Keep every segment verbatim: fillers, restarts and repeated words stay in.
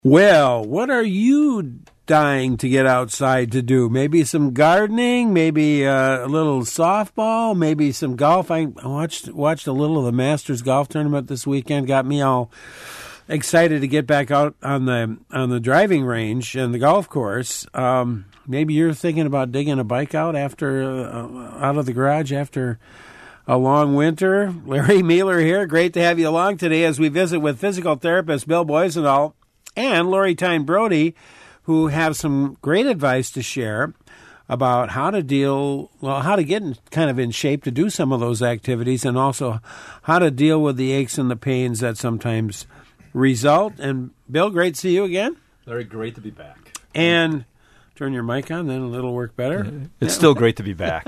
Well, what are you dying to get outside to do? Maybe some gardening, maybe uh, a little softball, maybe some golf. I watched watched a little of the Masters golf tournament this weekend. Got me all excited to get back out on the on the driving range and the golf course. Um, maybe you're thinking about digging a bike out after uh, out of the garage after a long winter. Larry Mueller here. Great to have you along today as we visit with physical therapist Bill Boisendahl and Lori Tyne Brody, who have some great advice to share about how to deal, well, how to get in, kind of in shape to do some of those activities, and also how to deal with the aches and the pains that sometimes result. And Bill, great to see you again. Larry, great to be back. And turn your mic on, then it'll work better. It's yeah. still great to be back.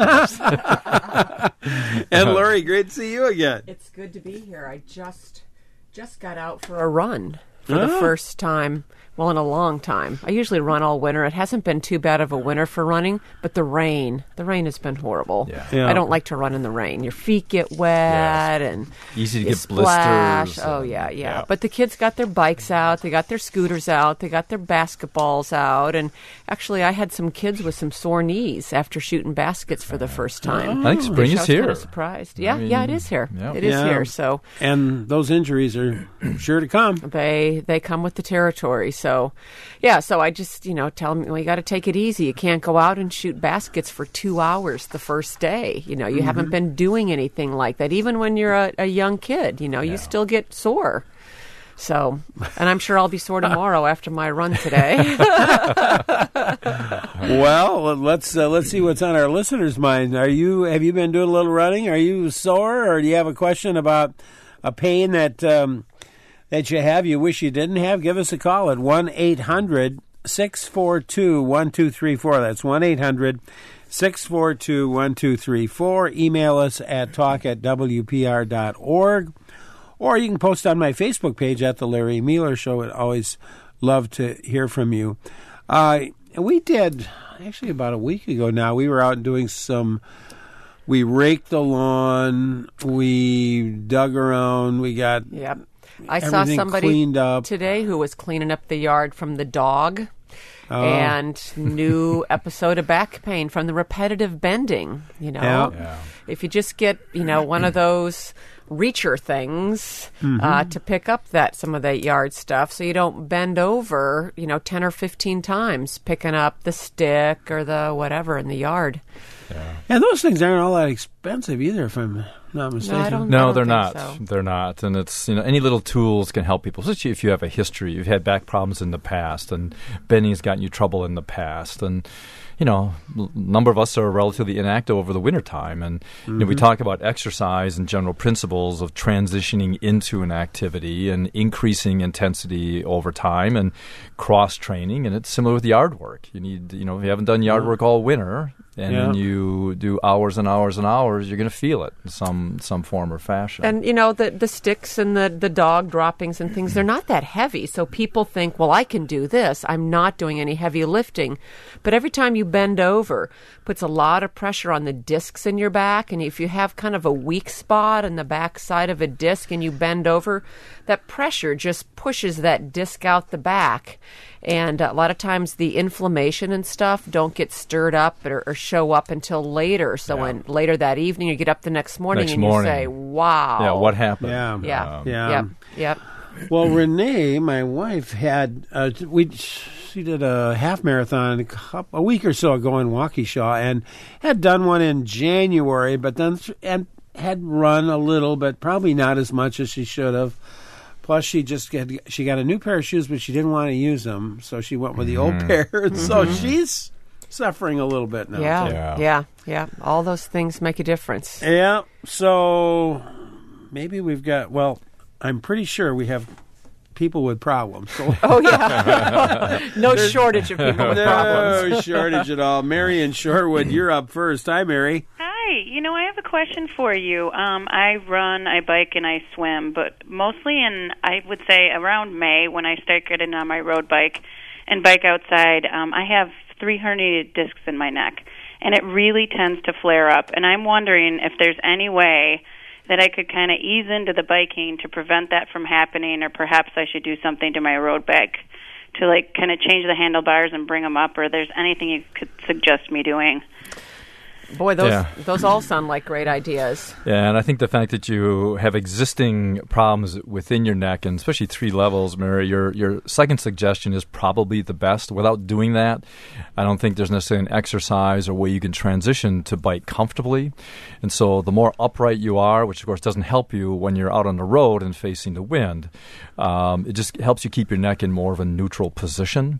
And Lori, great to see you again. It's good to be here. I just just got out for a run for oh. the first time, well, in a long time. I usually run all winter. It hasn't been too bad of a winter for running, but the rain, the rain has been horrible. Yeah. Yeah. I don't like to run in the rain. Your feet get wet yes. and easy to you get splash. blisters. Oh, and, yeah, yeah, yeah. But the kids got their bikes out. They got their scooters out. They got their basketballs out. And actually, I had some kids with some sore knees after shooting baskets for the first time. I think spring Which is I was here. kind of surprised. Yeah, I mean, yeah, it is here. yeah. It is Yeah. here. So And those injuries are sure to come. they they come with the territory. So, yeah, so I just, you know, tell them, well, you got to take it easy. You can't go out and shoot baskets for two hours the first day. You know, you mm-hmm. haven't been doing anything like that. Even when you're a, a young kid, you know, yeah. you still get sore. So, and I'm sure I'll be sore tomorrow after my run today. Well, let's uh, let's see what's on our listeners' minds. Are you have you been doing a little running? Are you sore, or do you have a question about a pain that um, that you have you wish you didn't have? Give us a call at one eight hundred six four two one two three four. That's one eight hundred six four two one two three four. Email us at talk at w p r dot org. Or you can post on my Facebook page at The Larry Mueller Show. I'd always love to hear from you. Uh, we did, actually about a week ago now, we were out doing some, we raked the lawn, we dug around, we got Yep. I saw everything somebody cleaned up today who was cleaning up the yard from the dog. Oh. And new episode of back pain from the repetitive bending, you know. Yeah. Yeah. If you just get, you know, one of those reacher things Mm-hmm. uh, to pick up that some of that yard stuff so you don't bend over, you know, ten or fifteen times picking up the stick or the whatever in the yard. Yeah. And those things aren't all that expensive either, if I'm not mistaken. I don't- No, they're think not. so. They're not. And it's, you know, any little tools can help people, especially if you have a history. You've had back problems in the past, and bending has gotten you trouble in the past. And, you know, a number of us are relatively inactive over the wintertime. And mm-hmm. you know, we talk about exercise and general principles of transitioning into an activity and increasing intensity over time and cross-training. And it's similar with yard work. You need, you know, if you haven't done yard work all winter, and Yeah. then you do hours and hours and hours, you're going to feel it in some some form or fashion. And, you know, the, the sticks and the, the dog droppings and things, they're not that heavy. So people think, well, I can do this. I'm not doing any heavy lifting. But every time you bend over, puts a lot of pressure on the discs in your back. And if you have kind of a weak spot on the back side of a disc and you bend over, that pressure just pushes that disc out the back. And a lot of times the inflammation and stuff don't get stirred up or, or show up until later. So Yeah. when later that evening you get up the next morning Next and morning. you say, wow. yeah, what happened? Yeah. Yeah. Um, Yeah. Yep. Yep. Well, Renee, my wife, had uh, we she did a half marathon a, couple, a week or so ago in Waukesha, and had done one in January, but then th- and had run a little, but probably not as much as she should have. Plus, she just got, she got a new pair of shoes, but she didn't want to use them, so she went with the old pair. And so she's suffering a little bit now. Yeah. too. yeah. Yeah. Yeah. Yeah. All those things make a difference. Yeah. So maybe we've got. Well, I'm pretty sure we have people with problems. So Oh, yeah. No shortage of people with problems. no shortage at all. Mary in Shorewood, you're up first. Hi, Mary. Hi. You know, I have a question for you. Um, I run, I bike, and I swim, but mostly in, I would say, around May when I start getting on my road bike and bike outside, um, I have three herniated discs in my neck, and it really tends to flare up. And I'm wondering if there's any way that I could kind of ease into the biking to prevent that from happening, or perhaps I should do something to my road bike to like kind of change the handlebars and bring them up, or there's anything you could suggest me doing. Boy, those Yeah. those all sound like great ideas. Yeah, and I think the fact that you have existing problems within your neck, and especially three levels, Mary, your your second suggestion is probably the best. Without doing that, I don't think there's necessarily an exercise or way you can transition to bike comfortably. And so the more upright you are, which of course doesn't help you when you're out on the road and facing the wind, um, it just helps you keep your neck in more of a neutral position.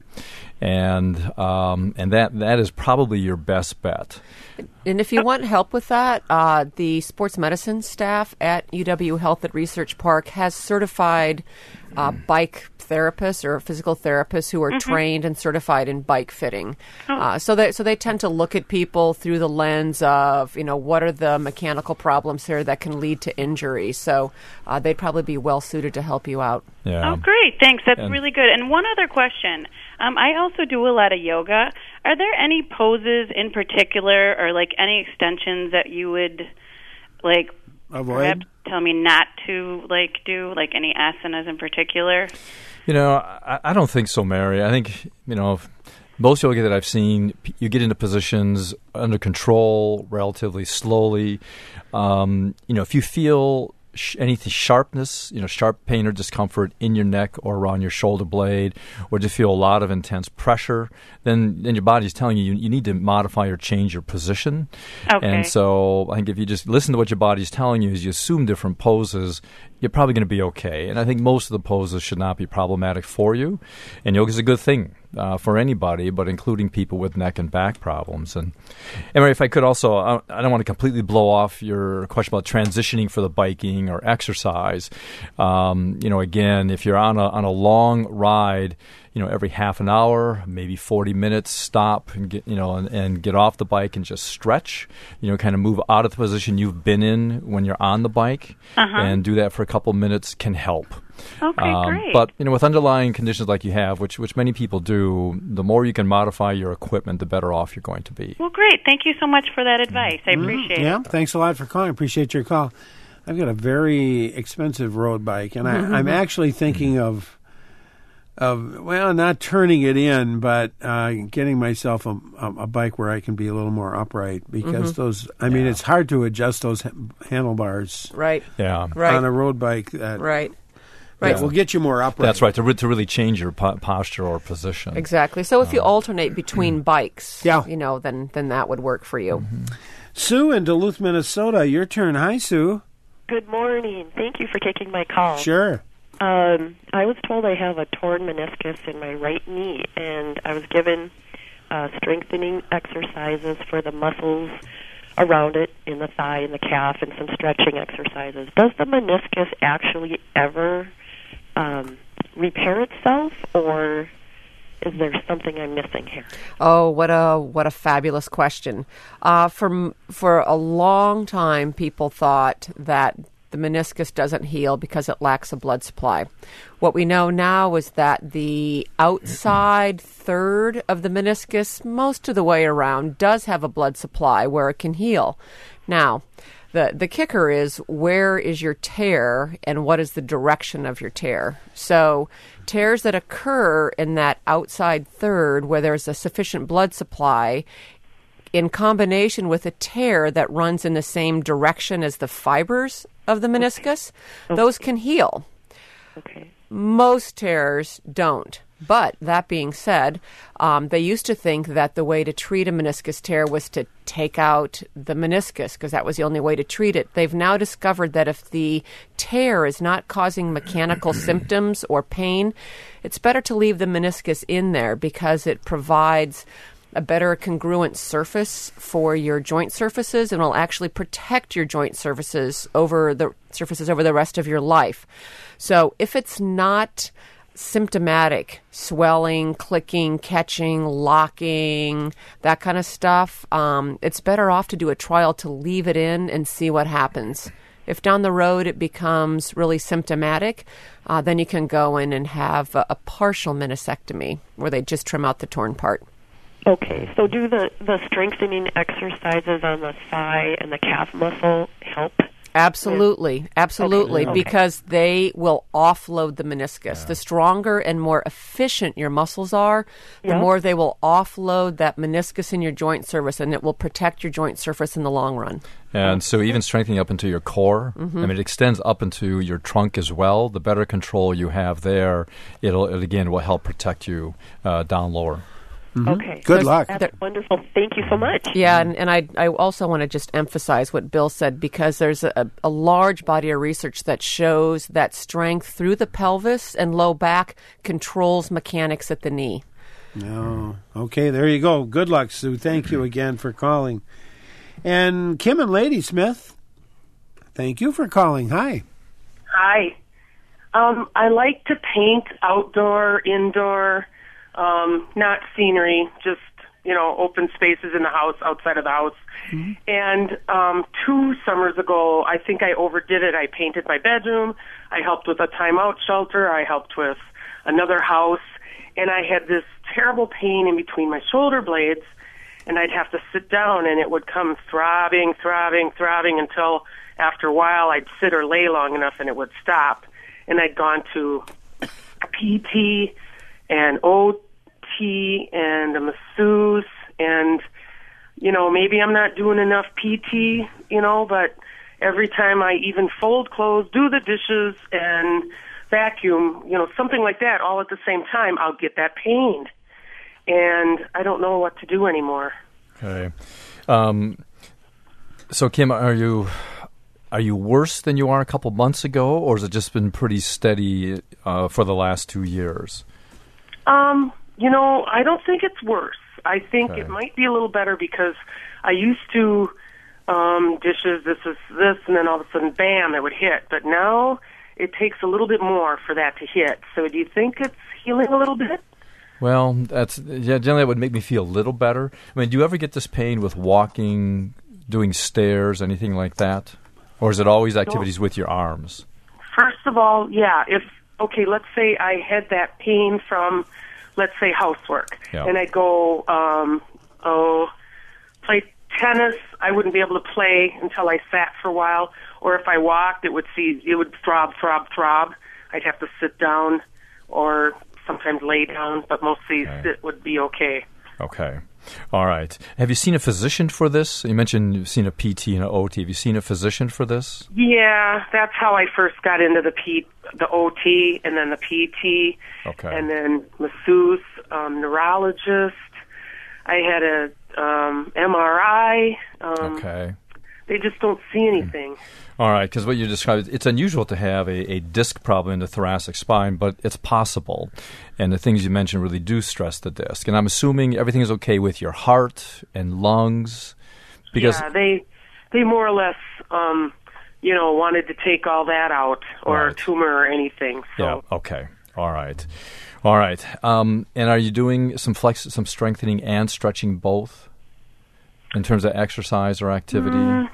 And um, and that that is probably your best bet. And if you want help with that, uh, the sports medicine staff at U W Health at Research Park has certified uh, bike therapists or physical therapists who are mm-hmm. trained and certified in bike fitting. Oh. Uh, so they so they tend to look at people through the lens of, you know, what are the mechanical problems here that can lead to injury. So uh, they'd probably be well suited to help you out. Yeah. Oh, great. Thanks. That's and really good. And one other question. Um, I also do a lot of yoga. Are there any poses in particular or like any extensions that you would like avoid? Perhaps tell me not to like do, like any asanas in particular? You know, I, I don't think so, Mary. I think, you know, most yoga that I've seen, you get into positions under control relatively slowly. Um, you know, if you feel sh- anything sharpness, you know, sharp pain or discomfort in your neck or around your shoulder blade, or just feel a lot of intense pressure, then, then your body's telling you, you you need to modify or change your position. Okay. And so I think if you just listen to what your body's telling you, as you assume different poses, you're probably going to be okay. And I think most of the poses should not be problematic for you. And yoga is a good thing uh, for anybody, but including people with neck and back problems. And, and Mary, if I could also, I, I don't want to completely blow off your question about transitioning for the biking or exercise. Um, you know, again, if you're on a on a long ride, you know, every half an hour, maybe forty minutes, stop and get, you know, and, and get off the bike and just stretch, you know, kind of move out of the position you've been in when you're on the bike, uh-huh. and do that for a couple minutes can help. Okay, um, great. But, you know, with underlying conditions like you have, which which many people do, the more you can modify your equipment, the better off you're going to be. Well, great. Thank you so much for that advice. I appreciate mm, yeah, it. Yeah, thanks a lot for calling. Appreciate your call. I've got a very expensive road bike, and I, I'm actually thinking of, of well, not turning it in, but uh, getting myself a, a bike where I can be a little more upright, because mm-hmm. those, I mean, yeah. it's hard to adjust those handlebars right. Yeah. right. on a road bike. That, right. Right. That will get you more upright. That's right, to, re- to really change your po- posture or position. Exactly. So if you Um, alternate between bikes, yeah. you know, then, then that would work for you. Mm-hmm. Sue in Duluth, Minnesota, your turn. Hi, Sue. Good morning. Thank you for taking my call. Sure. Um, I was told I have a torn meniscus in my right knee, and I was given uh, strengthening exercises for the muscles around it, in the thigh and the calf, and some stretching exercises. Does the meniscus actually ever um, repair itself, or is there something I'm missing here? Oh, what a what a fabulous question. Uh, for for a long time, people thought that the meniscus doesn't heal because it lacks a blood supply. What we know now is that the outside third of the meniscus, most of the way around, does have a blood supply where it can heal. Now, the the kicker is, where is your tear and what is the direction of your tear? So tears that occur in that outside third where there's a sufficient blood supply, in combination with a tear that runs in the same direction as the fibers of the meniscus, okay. those can heal. Okay. Most tears don't. But that being said, um, they used to think that the way to treat a meniscus tear was to take out the meniscus, because that was the only way to treat it. They've now discovered that if the tear is not causing mechanical symptoms or pain, it's better to leave the meniscus in there, because it provides a better congruent surface for your joint surfaces, and will actually protect your joint surfaces over the surfaces over the rest of your life. So if it's not symptomatic, swelling, clicking, catching, locking, that kind of stuff, um, it's better off to do a trial to leave it in and see what happens. If down the road it becomes really symptomatic, uh, then you can go in and have a, a partial meniscectomy, where they just trim out the torn part. Okay, so do the, the strengthening exercises on the thigh and the calf muscle help? Absolutely, absolutely, Okay. because they will offload the meniscus. The stronger and more efficient your muscles are, the Yeah. more they will offload that meniscus in your joint surface, and it will protect your joint surface in the long run. And so even strengthening up into your core, Mm-hmm. I mean, it extends up into your trunk as well. The better control you have there, it'll, it again, will help protect you uh, down lower. Okay. Good There's- luck. That's wonderful. Thank you so much. Yeah, and, and I, I also want to just emphasize what Bill said, because there's a, a large body of research that shows that strength through the pelvis and low back controls mechanics at the knee. No. Okay, there you go. Good luck, Sue. Thank you again for calling. And Kim and Ladysmith, thank you for calling. Hi. Hi. Um, I like to paint outdoor, indoor, um, not scenery, just, you know, open spaces in the house, outside of the house. Mm-hmm. And um, two summers ago, I think I overdid it. I painted my bedroom. I helped with a timeout shelter. I helped with another house. And I had this terrible pain in between my shoulder blades, and I'd have to sit down, and it would come throbbing, throbbing, throbbing until after a while I'd sit or lay long enough and it would stop. And I'd gone to P T and O T and a masseuse, and, you know, maybe I'm not doing enough P T, you know, but every time I even fold clothes, do the dishes, and vacuum, you know, something like that all at the same time, I'll get that pain. And I don't know what to do anymore. Okay. Um, so, Kim, are you are you worse than you are a couple months ago, or has it just been pretty steady uh, for the last two years? Um, you know, I don't think it's worse. I think Okay. it might be a little better because I used to um, dishes, this is this, and then all of a sudden, bam, it would hit. But now it takes a little bit more for that to hit. So do you think it's healing a little bit? Well, that's yeah. Generally, that would make me feel a little better. I mean, do you ever get this pain with walking, doing stairs, anything like that, or is it always activities with your arms? First of all, yeah, if, okay, let's say I had that pain from, let's say, housework, Yeah. and I'd go, um, oh, play tennis, I wouldn't be able to play until I sat for a while, or if I walked, it would see, it would throb, throb, throb. I'd have to sit down or sometimes lay down, but mostly Okay. sit would be okay. Okay. All right. Have you seen a physician for this? You mentioned you've seen a P T and an O T. Have you seen a physician for this? Yeah, that's how I first got into the P, the O T, and then the P T, Okay. and then masseuse, um, neurologist. I had a um, M R I. Um, Okay. They just don't see anything. All right, because what you described, it's unusual to have a, a disc problem in the thoracic spine, but it's possible. And the things you mentioned really do stress the disc. And I'm assuming everything is okay with your heart and lungs, because Yeah, they they more or less, um, you know, wanted to take all that out, or Right. a tumor or anything. So. yeah, okay, all right, all right. Um, and are you doing some flex, some strengthening and stretching both, in terms of exercise or activity? Mm,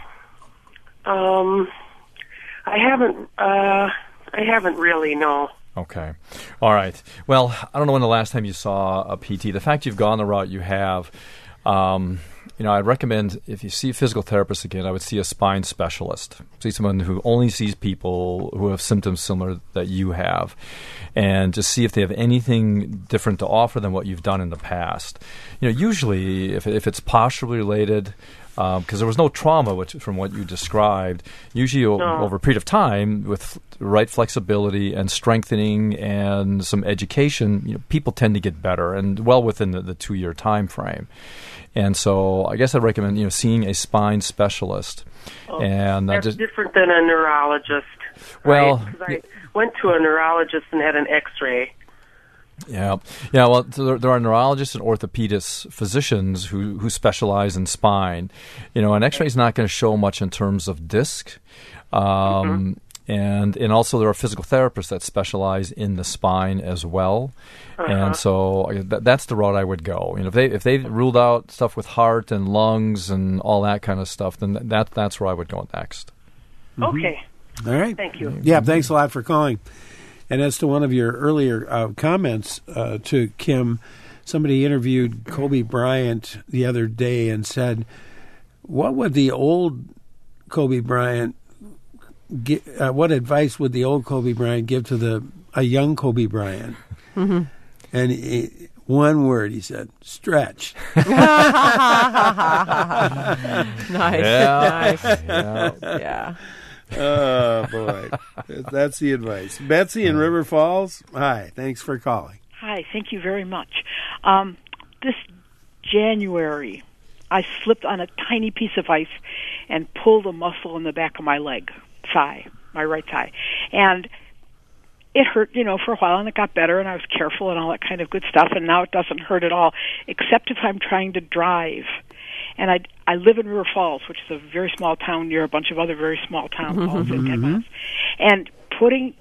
um, I haven't. Uh, I haven't really. No. Okay. All right. Well, I don't know when the last time you saw a P T. The fact you've gone the route you have, um, you know, I'd recommend if you see a physical therapist again, I would see a spine specialist. See someone who only sees people who have symptoms similar that you have, and just see if they have anything different to offer than what you've done in the past. You know, usually if if it's posturally related, because um, there was no trauma, which from what you described, usually o- No. over a period of time with f- the right flexibility and strengthening and some education, you know, people tend to get better and well within the, the two-year time frame. And so I guess I'd recommend, you know, seeing a spine specialist. Oh, and uh, That's just, different than a neurologist. Well, right? 'Cause I went to a neurologist and had an X-ray. Yeah, yeah. Well, so there, there are neurologists and orthopedists, physicians who, who specialize in spine. You know, an X-ray is not going to show much in terms of disc, um, mm-hmm. and and also there are physical therapists that specialize in the spine as well. Uh-huh. And so uh, th- that's the route I would go. You know, if they if they ruled out stuff with heart and lungs and all that kind of stuff, then that that's where I would go next. Mm-hmm. Okay. All right. Thank you. Yeah, thanks a lot for calling. And as to one of your earlier uh, comments uh, to Kim, somebody interviewed Kobe Bryant the other day and said, what would the old Kobe Bryant gi- uh, what advice would the old Kobe Bryant give to the a young Kobe Bryant? Mm-hmm. And he, one word, he said, stretch. Nice. Yeah. Nice. Yeah. Yeah. Oh, boy. That's the advice. Betsy in River Falls, hi. Thanks for calling. Hi, thank you very much. Um, this January, I slipped on a tiny piece of ice and pulled a muscle in the back of my leg, thigh, my right thigh. And it hurt, you know, for a while, and it got better, and I was careful and all that kind of good stuff, and now it doesn't hurt at all, except if I'm trying to drive. And I, I live in River Falls, which is a very small town near a bunch of other very small towns, all within ten miles. And putting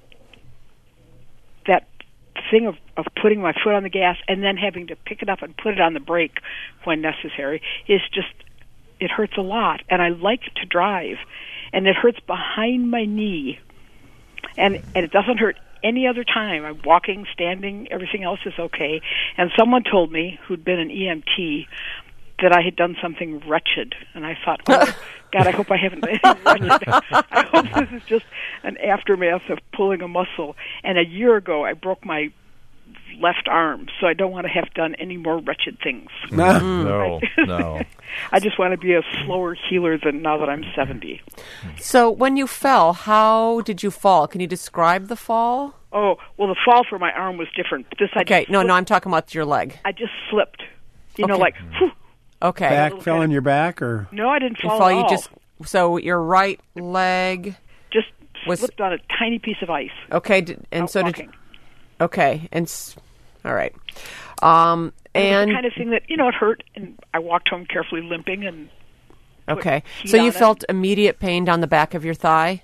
that thing of, of putting my foot on the gas and then having to pick it up and put it on the brake when necessary is just, it hurts a lot. And I like to drive, and it hurts behind my knee, and and it doesn't hurt any other time. I'm walking, standing, everything else is okay. And someone told me, who'd been an E M T, that I had done something wretched. And I thought, oh, God, I hope I haven't done anything wretched. I hope this is just an aftermath of pulling a muscle. And a year ago, I broke my left arm, so I don't want to have done any more wretched things. No, no. I just want to be a slower healer than now that I'm seventy. So when you fell, how did you fall? Can you describe the fall? Oh, well, the fall for my arm was different. This I Okay, just no, slipped. no, I'm talking about your leg. I just slipped. You know, Okay. like, whew. Okay. Back fell on your back, or? No, I didn't You fall fall, at you all. just, so your right leg, just was- slipped on a tiny piece of ice. okay, did, and out so walking. did, okay, and, s- all right. Um, It was and, the kind of thing that, you know, it hurt, and I walked home carefully limping, and put okay, heat so you on it. felt immediate pain down the back of your thigh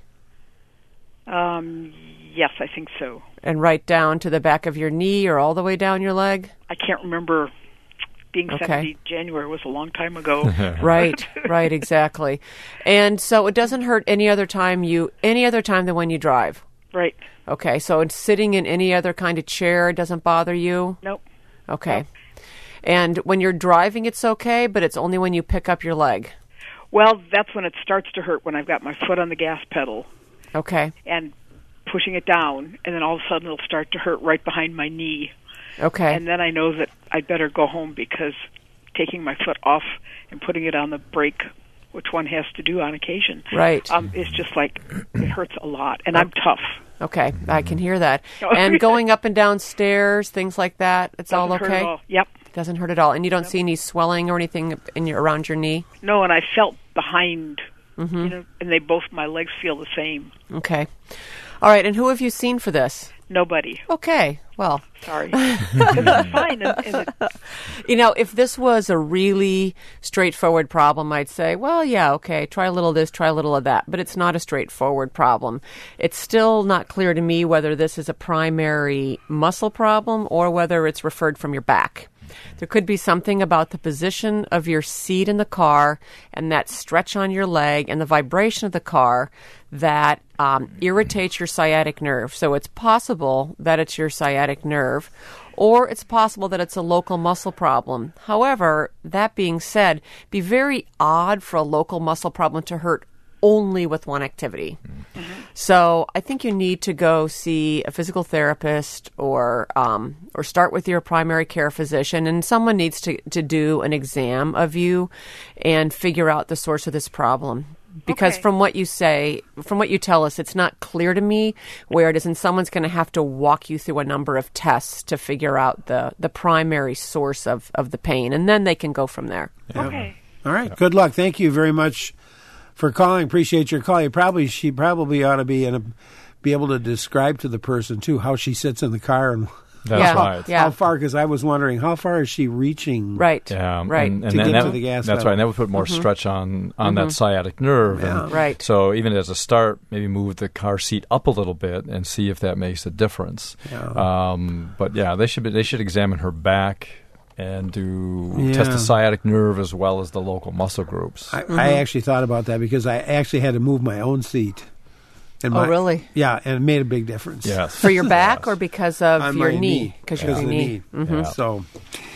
Um, yes, I think so. and right down to the back of your knee or all the way down your leg? I can't remember. Being Okay. seventy, January was a long time ago. Right, right, exactly. And so it doesn't hurt any other time you, any other time than when you drive? Right. Okay, so it's sitting in any other kind of chair doesn't bother you? Nope. Okay. Nope. And when you're driving, it's okay, but it's only when you pick up your leg. Well, that's when it starts to hurt, when I've got my foot on the gas pedal Okay. and pushing it down, and then all of a sudden it'll start to hurt right behind my knee. Okay. And then I know that I'd better go home, because taking my foot off and putting it on the brake, which one has to do on occasion, Right. um, it's just like, it hurts a lot. And I'm tough. Okay, I can hear that. Oh, And yeah. going up and down stairs, things like that, it's all Doesn't hurt okay? at all. Yep. Doesn't hurt at all. And you don't see any swelling or anything in your, around your knee? No, and I felt behind, Mm-hmm. you know, and they both, my legs feel the same. Okay. All right, and who have you seen for this? Nobody. Okay, well, Sorry. Because it's fine. And, and it, you know, if this was a really straightforward problem, I'd say, well, yeah, okay, try a little of this, try a little of that. But it's not a straightforward problem. It's still not clear to me whether this is a primary muscle problem or whether it's referred from your back. There could be something about the position of your seat in the car and that stretch on your leg and the vibration of the car that um, irritates your sciatic nerve. So it's possible that it's your sciatic nerve, or it's possible that it's a local muscle problem. However, that being said, it'd be very odd for a local muscle problem to hurt only with one activity. Mm-hmm. So I think you need to go see a physical therapist or um, or start with your primary care physician, and someone needs to, to do an exam of you and figure out the source of this problem. Because Okay. from what you say, from what you tell us, it's not clear to me where it is, and someone's going to have to walk you through a number of tests to figure out the, the primary source of, of the pain, and then they can go from there. okay. All right. Good luck. Thank you very much for calling. Appreciate your call. You probably she probably ought to be in a, be able to describe to the person too how she sits in the car and That's Yeah. right. Yeah. how far. Because I was wondering how far is she reaching? Right. Yeah, Right. And, and To then get that, to the gas That's pedal. right. And that would put more stretch on, on that sciatic nerve. Yeah. And Right. So even as a start, maybe move the car seat up a little bit and see if that makes a difference. Yeah. Um, but yeah, they should be, they should examine her back and do Yeah. test the sciatic nerve as well as the local muscle groups. I, I actually thought about that because I actually had to move my own seat. And Oh, my- really? Yeah, and it made a big difference. yes. For your back Yes. or because of On your my knee? Because Because your of the knee. knee. Yeah. So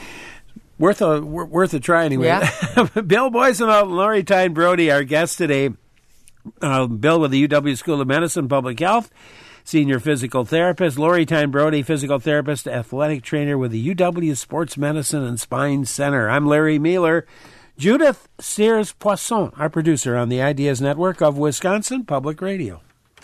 worth a wor- worth a try anyway. Yeah. Bill Boysen and Lori Tyne Brody, our guests today. Uh, Bill with the U W School of Medicine, Public Health, senior physical therapist. Lori Tyne Brody, physical therapist, athletic trainer with the U W Sports Medicine and Spine Center. I'm Larry Mueller. Judith Sears Poisson, our producer on the Ideas Network of Wisconsin Public Radio.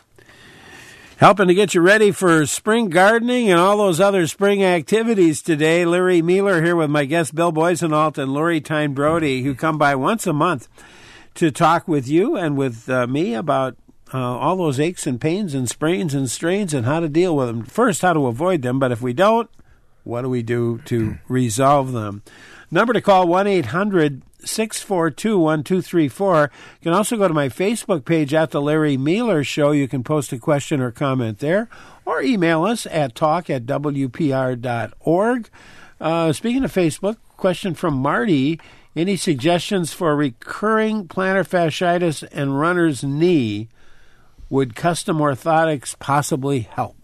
Helping to get you ready for spring gardening and all those other spring activities today. Larry Mueller here with my guests Bill Boysenalt and Lori Tyne Brody, who come by once a month to talk with you and with uh, me about uh, all those aches and pains and sprains and strains and how to deal with them. First, how to avoid them, but if we don't, what do we do to resolve them? Number to call, one eight hundred six four two one two three four. You can also go to my Facebook page at The Larry Mueller Show. You can post a question or comment there, or email us at talk at w p r dot org. Uh, speaking of Facebook, question from Marty. Any suggestions for recurring plantar fasciitis and runner's knee? Would custom orthotics possibly help?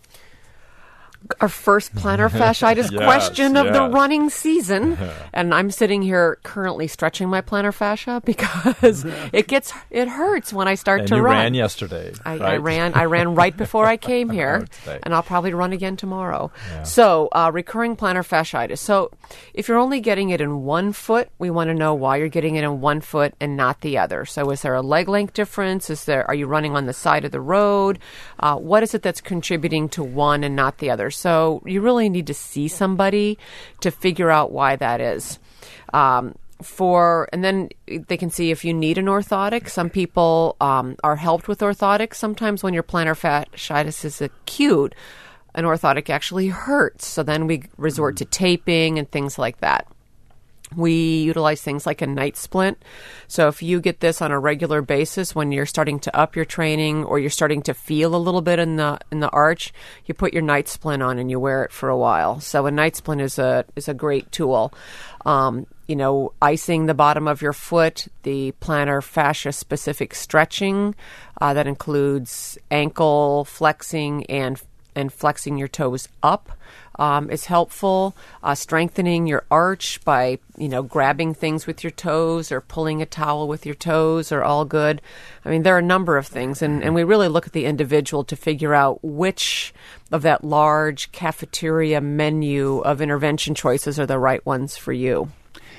Our first plantar fasciitis Yes, question of yes. the running season, and I'm sitting here currently stretching my plantar fascia because it gets it hurts when I start And to you run. ran yesterday. I, right? I ran. I ran right before I came here, Today. and I'll probably run again tomorrow. Yeah. So, uh, recurring plantar fasciitis. So, if you're only getting it in one foot, we want to know why you're getting it in one foot and not the other. So, is there a leg length difference? Is there? Are you running on the side of the road? Uh, what is it that's contributing to one and not the other? So, you really need to see somebody to figure out why that is. Um, for and then they can see if you need an orthotic. Some people um, are helped with orthotics. Sometimes when your plantar fasciitis is acute, an orthotic actually hurts. So then we resort to taping and things like that. We utilize things like a night splint. So if you get this on a regular basis when you're starting to up your training or you're starting to feel a little bit in the in the arch, you put your night splint on and you wear it for a while. So a night splint is a is a great tool. Um, you know, icing the bottom of your foot, the plantar fascia specific stretching uh, that includes ankle flexing and and flexing your toes up um, is helpful. Uh, strengthening your arch by, you know, grabbing things with your toes or pulling a towel with your toes are all good. I mean, there are a number of things, and, and we really look at the individual to figure out which of that large cafeteria menu of intervention choices are the right ones for you.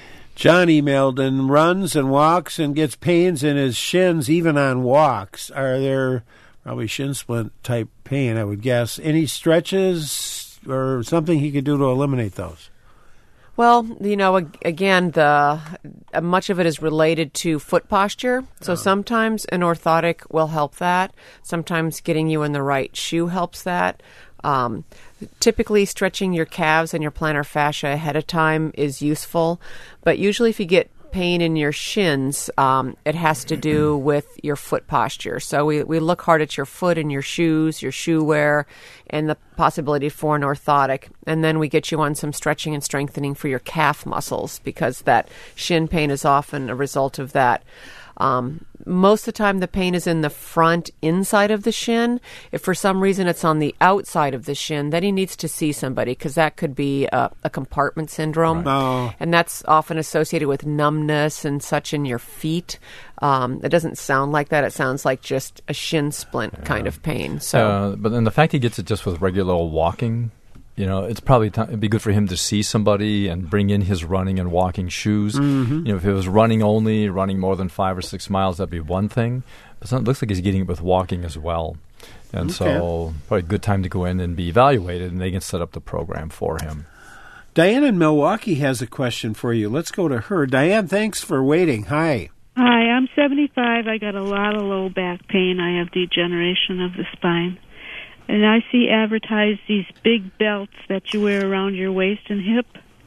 John emailed and runs and walks and gets pains in his shins even on walks. Are there... Probably shin splint type pain, I would guess. Any stretches or something he could do to eliminate those? Well, you know, again, the uh, much of it is related to foot posture. So sometimes an orthotic will help that. Sometimes getting you in the right shoe helps that. Um, typically, stretching your calves and your plantar fascia ahead of time is useful. But usually if you get pain in your shins, um, it has to do with your foot posture. So we, we look hard at your foot and your shoes, your shoe wear, and the possibility for an orthotic. And then we get you on some stretching and strengthening for your calf muscles because that shin pain is often a result of that. Um, most of the time the pain is in the front inside of the shin. If for some reason it's on the outside of the shin, then he needs to see somebody because that could be a, a compartment syndrome. Right. Oh. And that's often associated with numbness and such in your feet. Um, it doesn't sound like that. It sounds like just a shin splint yeah. kind of pain. So, uh, But then the fact he gets it just with regular walking, you know, it's probably t- it'd be good for him to see somebody and bring in his running and walking shoes. Mm-hmm. You know, if it was running only, running more than five or six miles, that'd be one thing. But it looks like he's getting it with walking as well. And okay. so probably a good time to go in and be evaluated, and they can set up the program for him. Diane in Milwaukee has a question for you. Let's go to her. Diane, thanks for waiting. Hi. Hi, I'm seventy-five. I got a lot of low back pain. I have degeneration of the spine. And I see advertised these big belts that you wear around your waist and hip.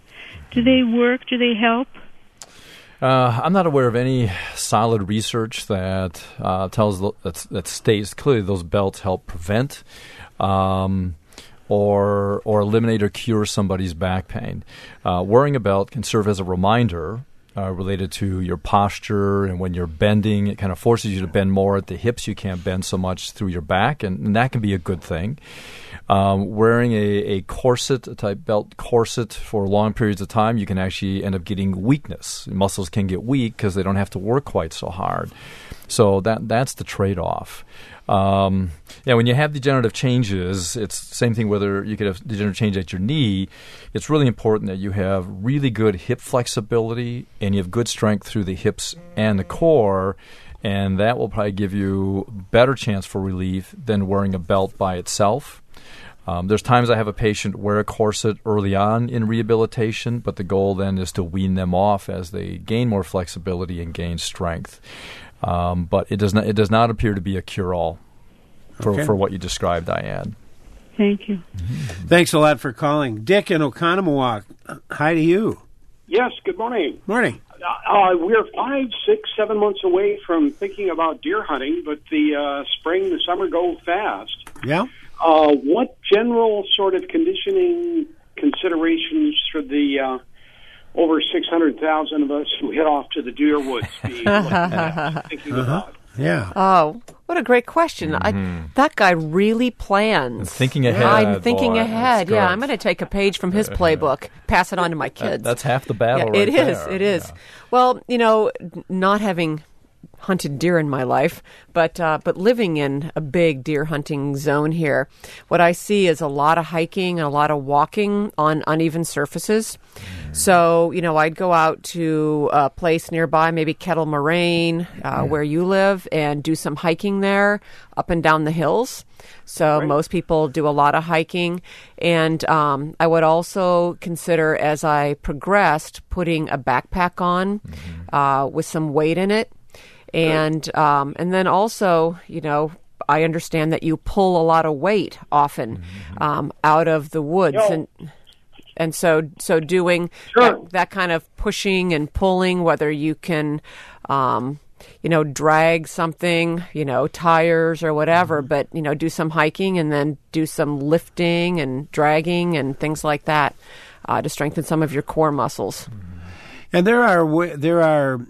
Do they work? Do they help? Uh, I'm not aware of any solid research that uh, tells that, that states clearly those belts help prevent um, or or eliminate or cure somebody's back pain. Uh, wearing a belt can serve as a reminder uh, related to your posture, and when you're bending, it kind of forces you to bend more at the hips. You can't bend so much through your back, and, and that can be a good thing. Um, wearing a, a corset, a type belt corset for long periods of time, you can actually end up getting weakness. Muscles can get weak because they don't have to work quite so hard. So that that's the trade-off. Um, yeah, when you have degenerative changes, it's the same thing whether you could have degenerative change at your knee. It's really important that you have really good hip flexibility and you have good strength through the hips and the core, and that will probably give you better chance for relief than wearing a belt by itself. Um, there's times I have a patient wear a corset early on in rehabilitation, but the goal then is to wean them off as they gain more flexibility and gain strength. Um, but it does not it does not appear to be a cure-all for, Okay. for what you described, Diane. Thank you. Mm-hmm. Thanks a lot for calling. Dick in Oconomowoc, hi to you. Yes, good morning. Morning. Uh, we're five, six, seven months away from thinking about deer hunting, but the uh, spring, the summer go fast. Yeah? Uh, what general sort of conditioning considerations should the uh, over six hundred thousand of us who head off to the deer woods be thinking Uh-huh. about? Yeah. Oh, what a great question. I, that guy really plans. Thinking ahead, I'm thinking boy, ahead. that's Yeah, good. I'm going to take a page from his playbook, pass it on to my kids. That's half the battle yeah, right it is. there. It is. Yeah. Well, you know, n- not having hunted deer in my life, but uh, but living in a big deer hunting zone here, what I see is a lot of hiking and a lot of walking on uneven surfaces. So, you know, I'd go out to a place nearby, maybe Kettle Moraine, uh, where you live, and do some hiking there up and down the hills. So most people do a lot of hiking. And um, I would also consider, as I progressed, putting a backpack on uh, with some weight in it. And um, and then also, you know, I understand that you pull a lot of weight often um, out of the woods. Yo. And and so so doing Sure. that, that kind of pushing and pulling, whether you can, um, you know, drag something, you know, tires or whatever, but, you know, do some hiking and then do some lifting and dragging and things like that uh, to strengthen some of your core muscles. And there are wa- there are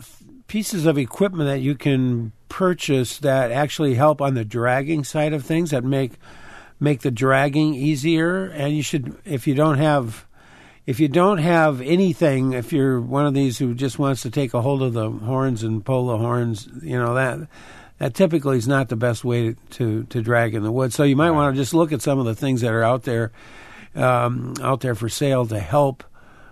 pieces of equipment that you can purchase that actually help on the dragging side of things, that make make the dragging easier. And you should, if you don't have if you don't have anything, if you're one of these who just wants to take a hold of the horns and pull the horns, you know, that that typically is not the best way to to drag in the woods. So you might want to just look at some of the things that are out there um, out there for sale to help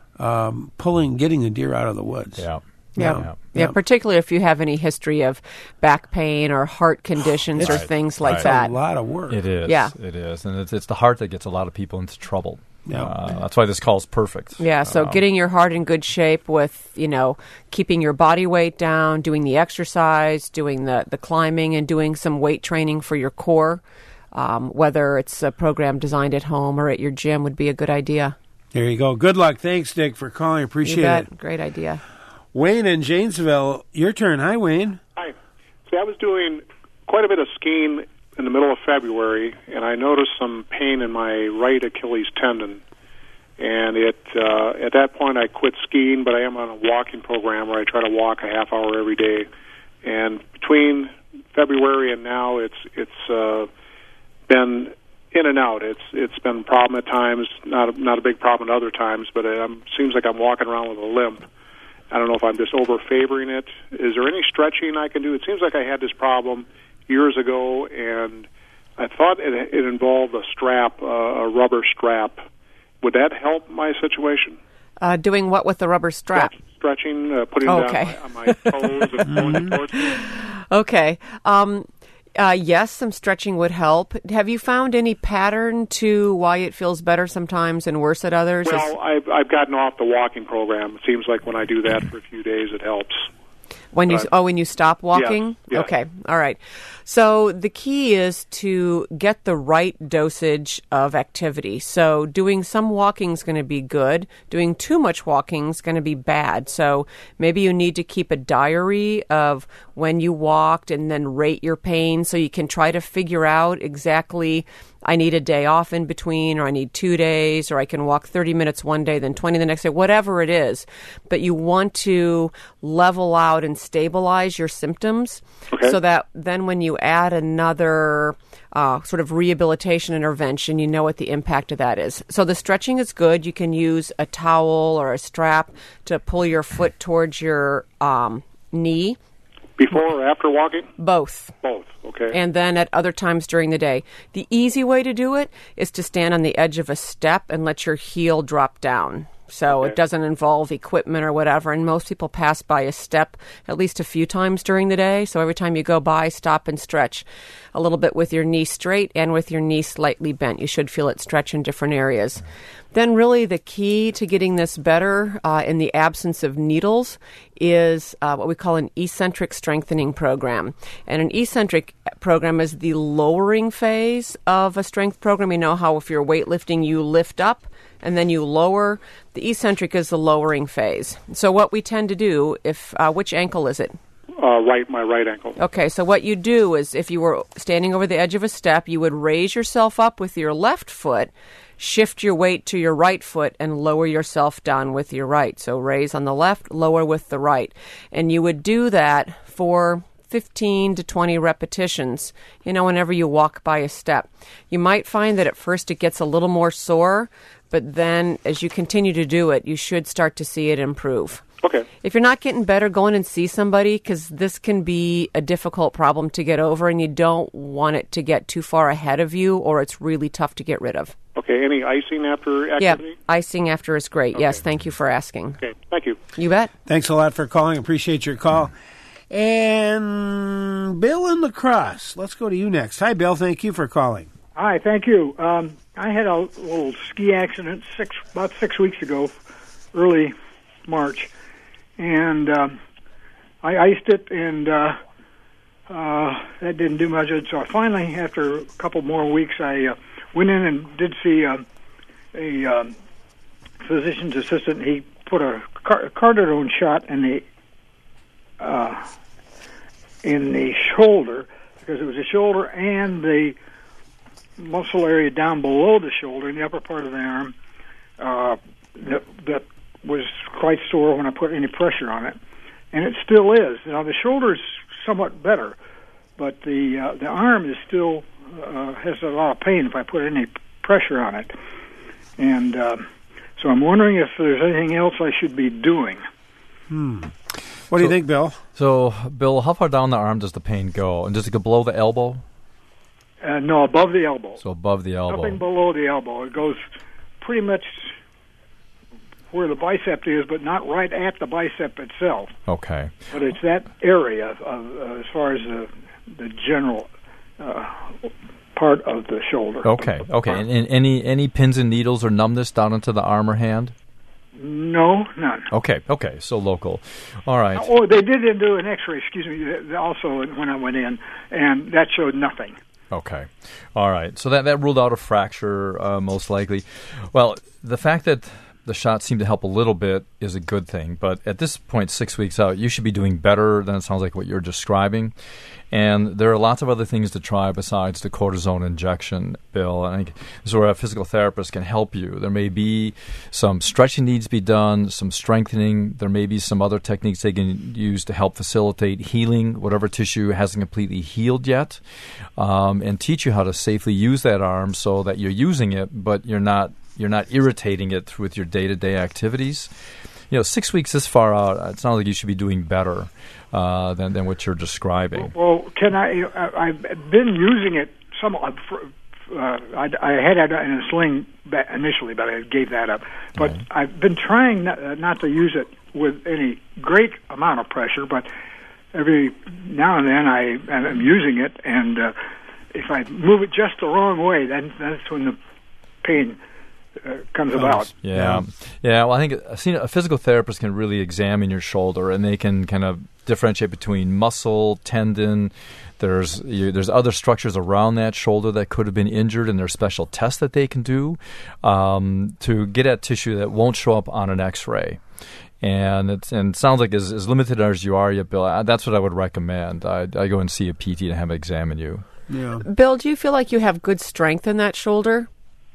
um, pulling getting the deer out of the woods. Yeah. Yeah. Yeah. Yeah, particularly if you have any history of back pain or heart conditions or Right. things like Right. that. A lot of work. It is. Yeah. It is. And it's, it's the heart that gets a lot of people into trouble. Yeah. Uh, that's why this call is perfect. Yeah, so Um, getting your heart in good shape with, you know, keeping your body weight down, doing the exercise, doing the, the climbing, and doing some weight training for your core, um, whether it's a program designed at home or at your gym, would be a good idea. There you go. Good luck. Thanks, Dick, for calling. Appreciate You bet. it. Great idea. Wayne in Janesville, your turn. Hi, Wayne. Hi. See, I was doing quite a bit of skiing in the middle of February, and I noticed some pain in my right Achilles tendon. And it uh, at that point, I quit skiing, but I am on a walking program where I try to walk a half hour every day. And between February and now, it's it's uh, been in and out. It's it's been a problem at times, not a, not a big problem at other times, but it um, seems like I'm walking around with a limp. I don't know if I'm just over-favoring it. Is there any stretching I can do? It seems like I had this problem years ago, and I thought it, it involved a strap, uh, a rubber strap. Would that help my situation? Uh, doing what with the rubber strap? Stretch, stretching, uh, putting Okay. down my, on my toes and pulling towards me. Okay. Um, uh, yes, some stretching would help. Have you found any pattern to why it feels better sometimes and worse at others? Is- Well, I've, I've gotten off the walking program. It seems like when I do that for a few days, it helps. When you But- oh when you stop walking? Yes, yes. Okay. All right. So the key is to get the right dosage of activity. So doing some walking is going to be good. Doing too much walking is going to be bad. So maybe you need to keep a diary of when you walked and then rate your pain so you can try to figure out exactly I need a day off in between, or I need two days, or I can walk thirty minutes one day, then twenty the next day, whatever it is. But you want to level out and stabilize your symptoms Okay. so that then when you add another uh, sort of rehabilitation intervention, you know what the impact of that is. So the stretching is good. You can use a towel or a strap to pull your foot towards your um, knee. Before or after walking? Both. Both, okay. And then at other times during the day. The easy way to do it is to stand on the edge of a step and let your heel drop down. So Okay. it doesn't involve equipment or whatever. And most people pass by a step at least a few times during the day. So every time you go by, stop and stretch a little bit with your knee straight and with your knee slightly bent. You should feel it stretch in different areas. Then really the key to getting this better uh, in the absence of needles is uh, what we call an eccentric strengthening program. And an eccentric program is the lowering phase of a strength program. You know how if you're weightlifting, you lift up and then you lower. The eccentric is the lowering phase. So what we tend to do, if uh, which ankle is it? Uh, right, my right ankle. Okay, so what you do is if you were standing over the edge of a step, you would raise yourself up with your left foot, shift your weight to your right foot, and lower yourself down with your right. So raise on the left, lower with the right. And you would do that for fifteen to twenty repetitions, you know, whenever you walk by a step. You might find that at first it gets a little more sore, but then as you continue to do it, you should start to see it improve. Okay. If you're not getting better, go in and see somebody because this can be a difficult problem to get over and you don't want it to get too far ahead of you or it's really tough to get rid of. Okay, any icing after activity? Yeah, icing after is great. Okay. Yes, thank you for asking. Okay, thank you. You bet. Thanks a lot for calling. Appreciate your call. And Bill in La Crosse. Let's go to you next. Hi, Bill. Thank you for calling. Hi, thank you. Um, I had a little ski accident six about six weeks ago, early March, and uh, I iced it, and uh, uh, that didn't do much. So finally, after a couple more weeks, I uh, went in and did see uh, a um, physician's assistant. He put a car- cardidone shot in the uh, in the shoulder because it was the shoulder and the muscle area down below the shoulder in the upper part of the arm uh, that, that was quite sore when I put any pressure on it, and it still is. Now the shoulder is somewhat better, but the uh, the arm is still uh, has a lot of pain if I put any pressure on it, and uh, so I'm wondering if there's anything else I should be doing. Hmm. What do you So- think, Bill? So, Bill, how far down the arm does the pain go? And does it go below the elbow? Uh, no, above the elbow. So above the elbow. Nothing below the elbow. It goes pretty much where the bicep is, but not right at the bicep itself. Okay. But it's that area of, uh, as far as the, the general uh, part of the shoulder. Okay. Okay. And, and any any pins and needles or numbness down into the arm or hand? No, none. Okay. Okay. So local. All right. Oh, they did do an X-ray, excuse me, also when I went in, and that showed nothing. Okay. All right. So that, that ruled out a fracture, uh, most likely. Well, the fact that the shot seemed to help a little bit is a good thing. But at this point, six weeks out, you should be doing better than it sounds like what you're describing. And there are lots of other things to try besides the cortisone injection, Bill. I think this is where a physical therapist can help you. There may be some stretching needs to be done, some strengthening. There may be some other techniques they can use to help facilitate healing, whatever tissue hasn't completely healed yet, um, and teach you how to safely use that arm so that you're using it, but you're not you're not irritating it with your day-to-day activities. You know, six weeks this far out, it sounds like you should be doing better uh, than than what you're describing. Well, can I? I I've been using it some. Uh, I, I had it in a sling initially, but I gave that up. But Right. I've been trying not, uh, not to use it with any great amount of pressure. But every now and then I am using it, and uh, if I move it just the wrong way, then that's when the pain Uh, comes about. Yeah, yeah. Well, I think a, a physical therapist can really examine your shoulder, and they can kind of differentiate between muscle, tendon. There's you, there's other structures around that shoulder that could have been injured, and there's special tests that they can do um, to get at tissue that won't show up on an X-ray. And it's and it sounds like as, as limited as you are, yet, Bill, I, that's what I would recommend. I I go and see a P T to have him examine you. Yeah. Bill, do you feel like you have good strength in that shoulder?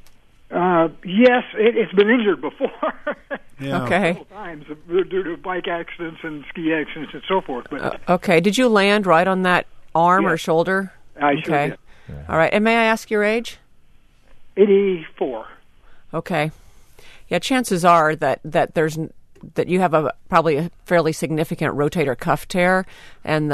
Uh, yes, it, it's been injured before. Yeah. Okay. Several times due to bike accidents and ski accidents and so forth. But Uh, okay. Did you land right on that arm or Yes. shoulder? I okay. sure did. All right. And may I ask your age? eighty-four. Okay. Yeah, chances are that, that there's that you have a probably a fairly significant rotator cuff tear, and the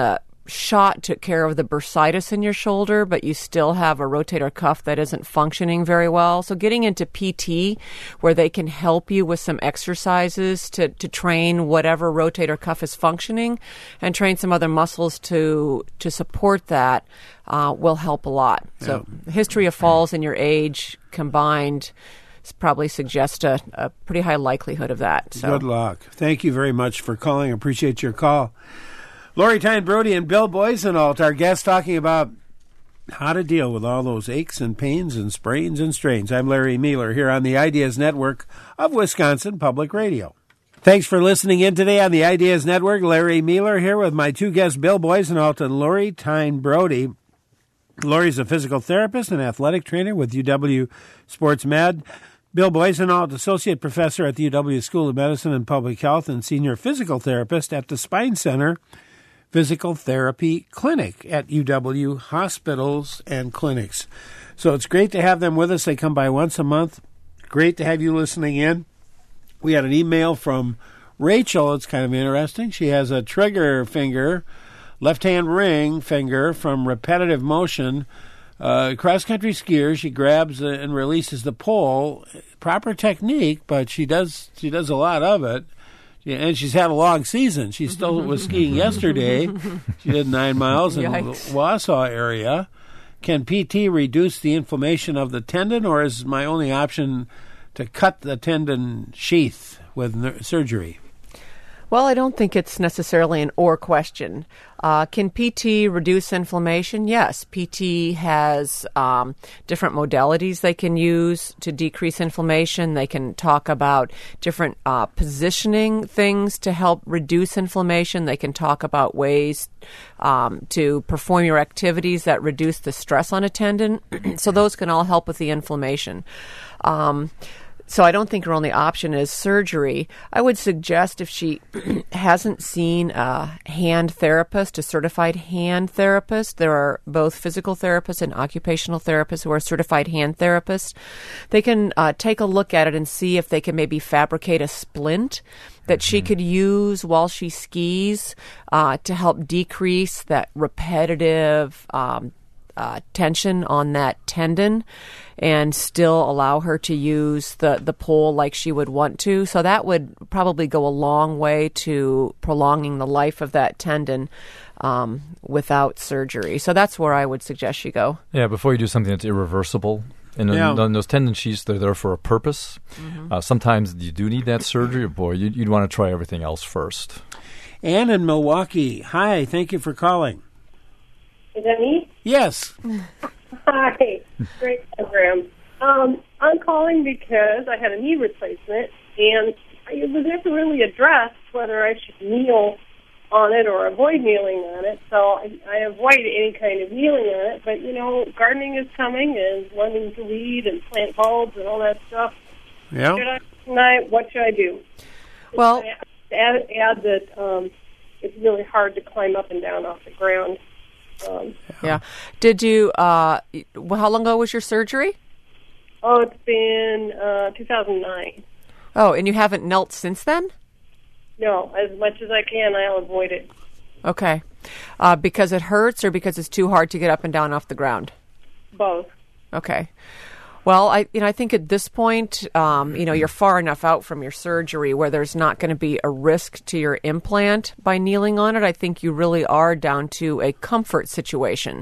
shot took care of the bursitis in your shoulder, but you still have a rotator cuff that isn't functioning very well. So getting into P T, where they can help you with some exercises to, to train whatever rotator cuff is functioning and train some other muscles to to support that, uh, will help a lot. So the history of falls and your age combined probably suggest a, a pretty high likelihood of that. So. Good luck. Thank you very much for calling. Appreciate your call. Lori Tyne Brody and Bill Boysenalt, our guests, talking about how to deal with all those aches and pains and sprains and strains. I'm Larry Mueller here on the Ideas Network of Wisconsin Public Radio. Thanks for listening in today on the Ideas Network. Larry Mueller here with my two guests, Bill Boysenalt and Lori Tyne Brody. Lori's a physical therapist and athletic trainer with U W Sports Med. Bill Boysenalt, associate professor at the U W School of Medicine and Public Health and senior physical therapist at the Spine Center Physical Therapy Clinic at U W Hospitals and Clinics. So it's great to have them with us. They come by once a month. Great to have you listening in. We had an email from Rachel. It's kind of interesting. She has a trigger finger, left-hand ring finger from repetitive motion. Uh, cross-country skier, she grabs uh, and releases the pole. Proper technique, but she does she does a lot of it. Yeah, and she's had a long season. She still was skiing yesterday. She did nine miles in Yikes. the Wausau area. Can P T reduce the inflammation of the tendon, or is my only option to cut the tendon sheath with ner- surgery? Well, I don't think it's necessarily an or question. Uh, can P T reduce inflammation? Yes. P T has um, different modalities they can use to decrease inflammation. They can talk about different uh, positioning things to help reduce inflammation. They can talk about ways um, to perform your activities that reduce the stress on a tendon. So those can all help with the inflammation. Um, So I don't think her only option is surgery. I would suggest if she hasn't seen a hand therapist, a certified hand therapist, there are both physical therapists and occupational therapists who are certified hand therapists. They can uh, take a look at it and see if they can maybe fabricate a splint that she could use while she skis uh, to help decrease that repetitive um Uh, tension on that tendon and still allow her to use the, the pole like she would want to. So that would probably go a long way to prolonging the life of that tendon um, without surgery. So that's where I would suggest she go. Yeah, before you do something that's irreversible. And Yeah. on those tendon sheaths, they're there for a purpose. Mm-hmm. Uh, sometimes you do need that surgery. Boy, you'd, you'd want to try everything else first. Ann in Milwaukee. Hi, thank you for calling. Is that me? Yes. Hi. Great program. Um, I'm calling because I had a knee replacement, and it was never really addressed whether I should kneel on it or avoid kneeling on it. So I, I avoid any kind of kneeling on it. But, you know, gardening is coming and learning to weed and plant bulbs and all that stuff. Yeah. Should I, tonight, what should I do? Well, add, add that um, it's really hard to climb up and down off the ground. Um, yeah. Did you, uh, well, how long ago was your surgery? Oh, it's been uh, two thousand nine. Oh, and you haven't knelt since then? No, as much as I can, I'll avoid it. Okay. Uh, because it hurts or because it's too hard to get up and down off the ground? Both. Okay. Well, I you know I think at this point, um, you know, you're far enough out from your surgery where there's not going to be a risk to your implant by kneeling on it. I think you really are down to a comfort situation.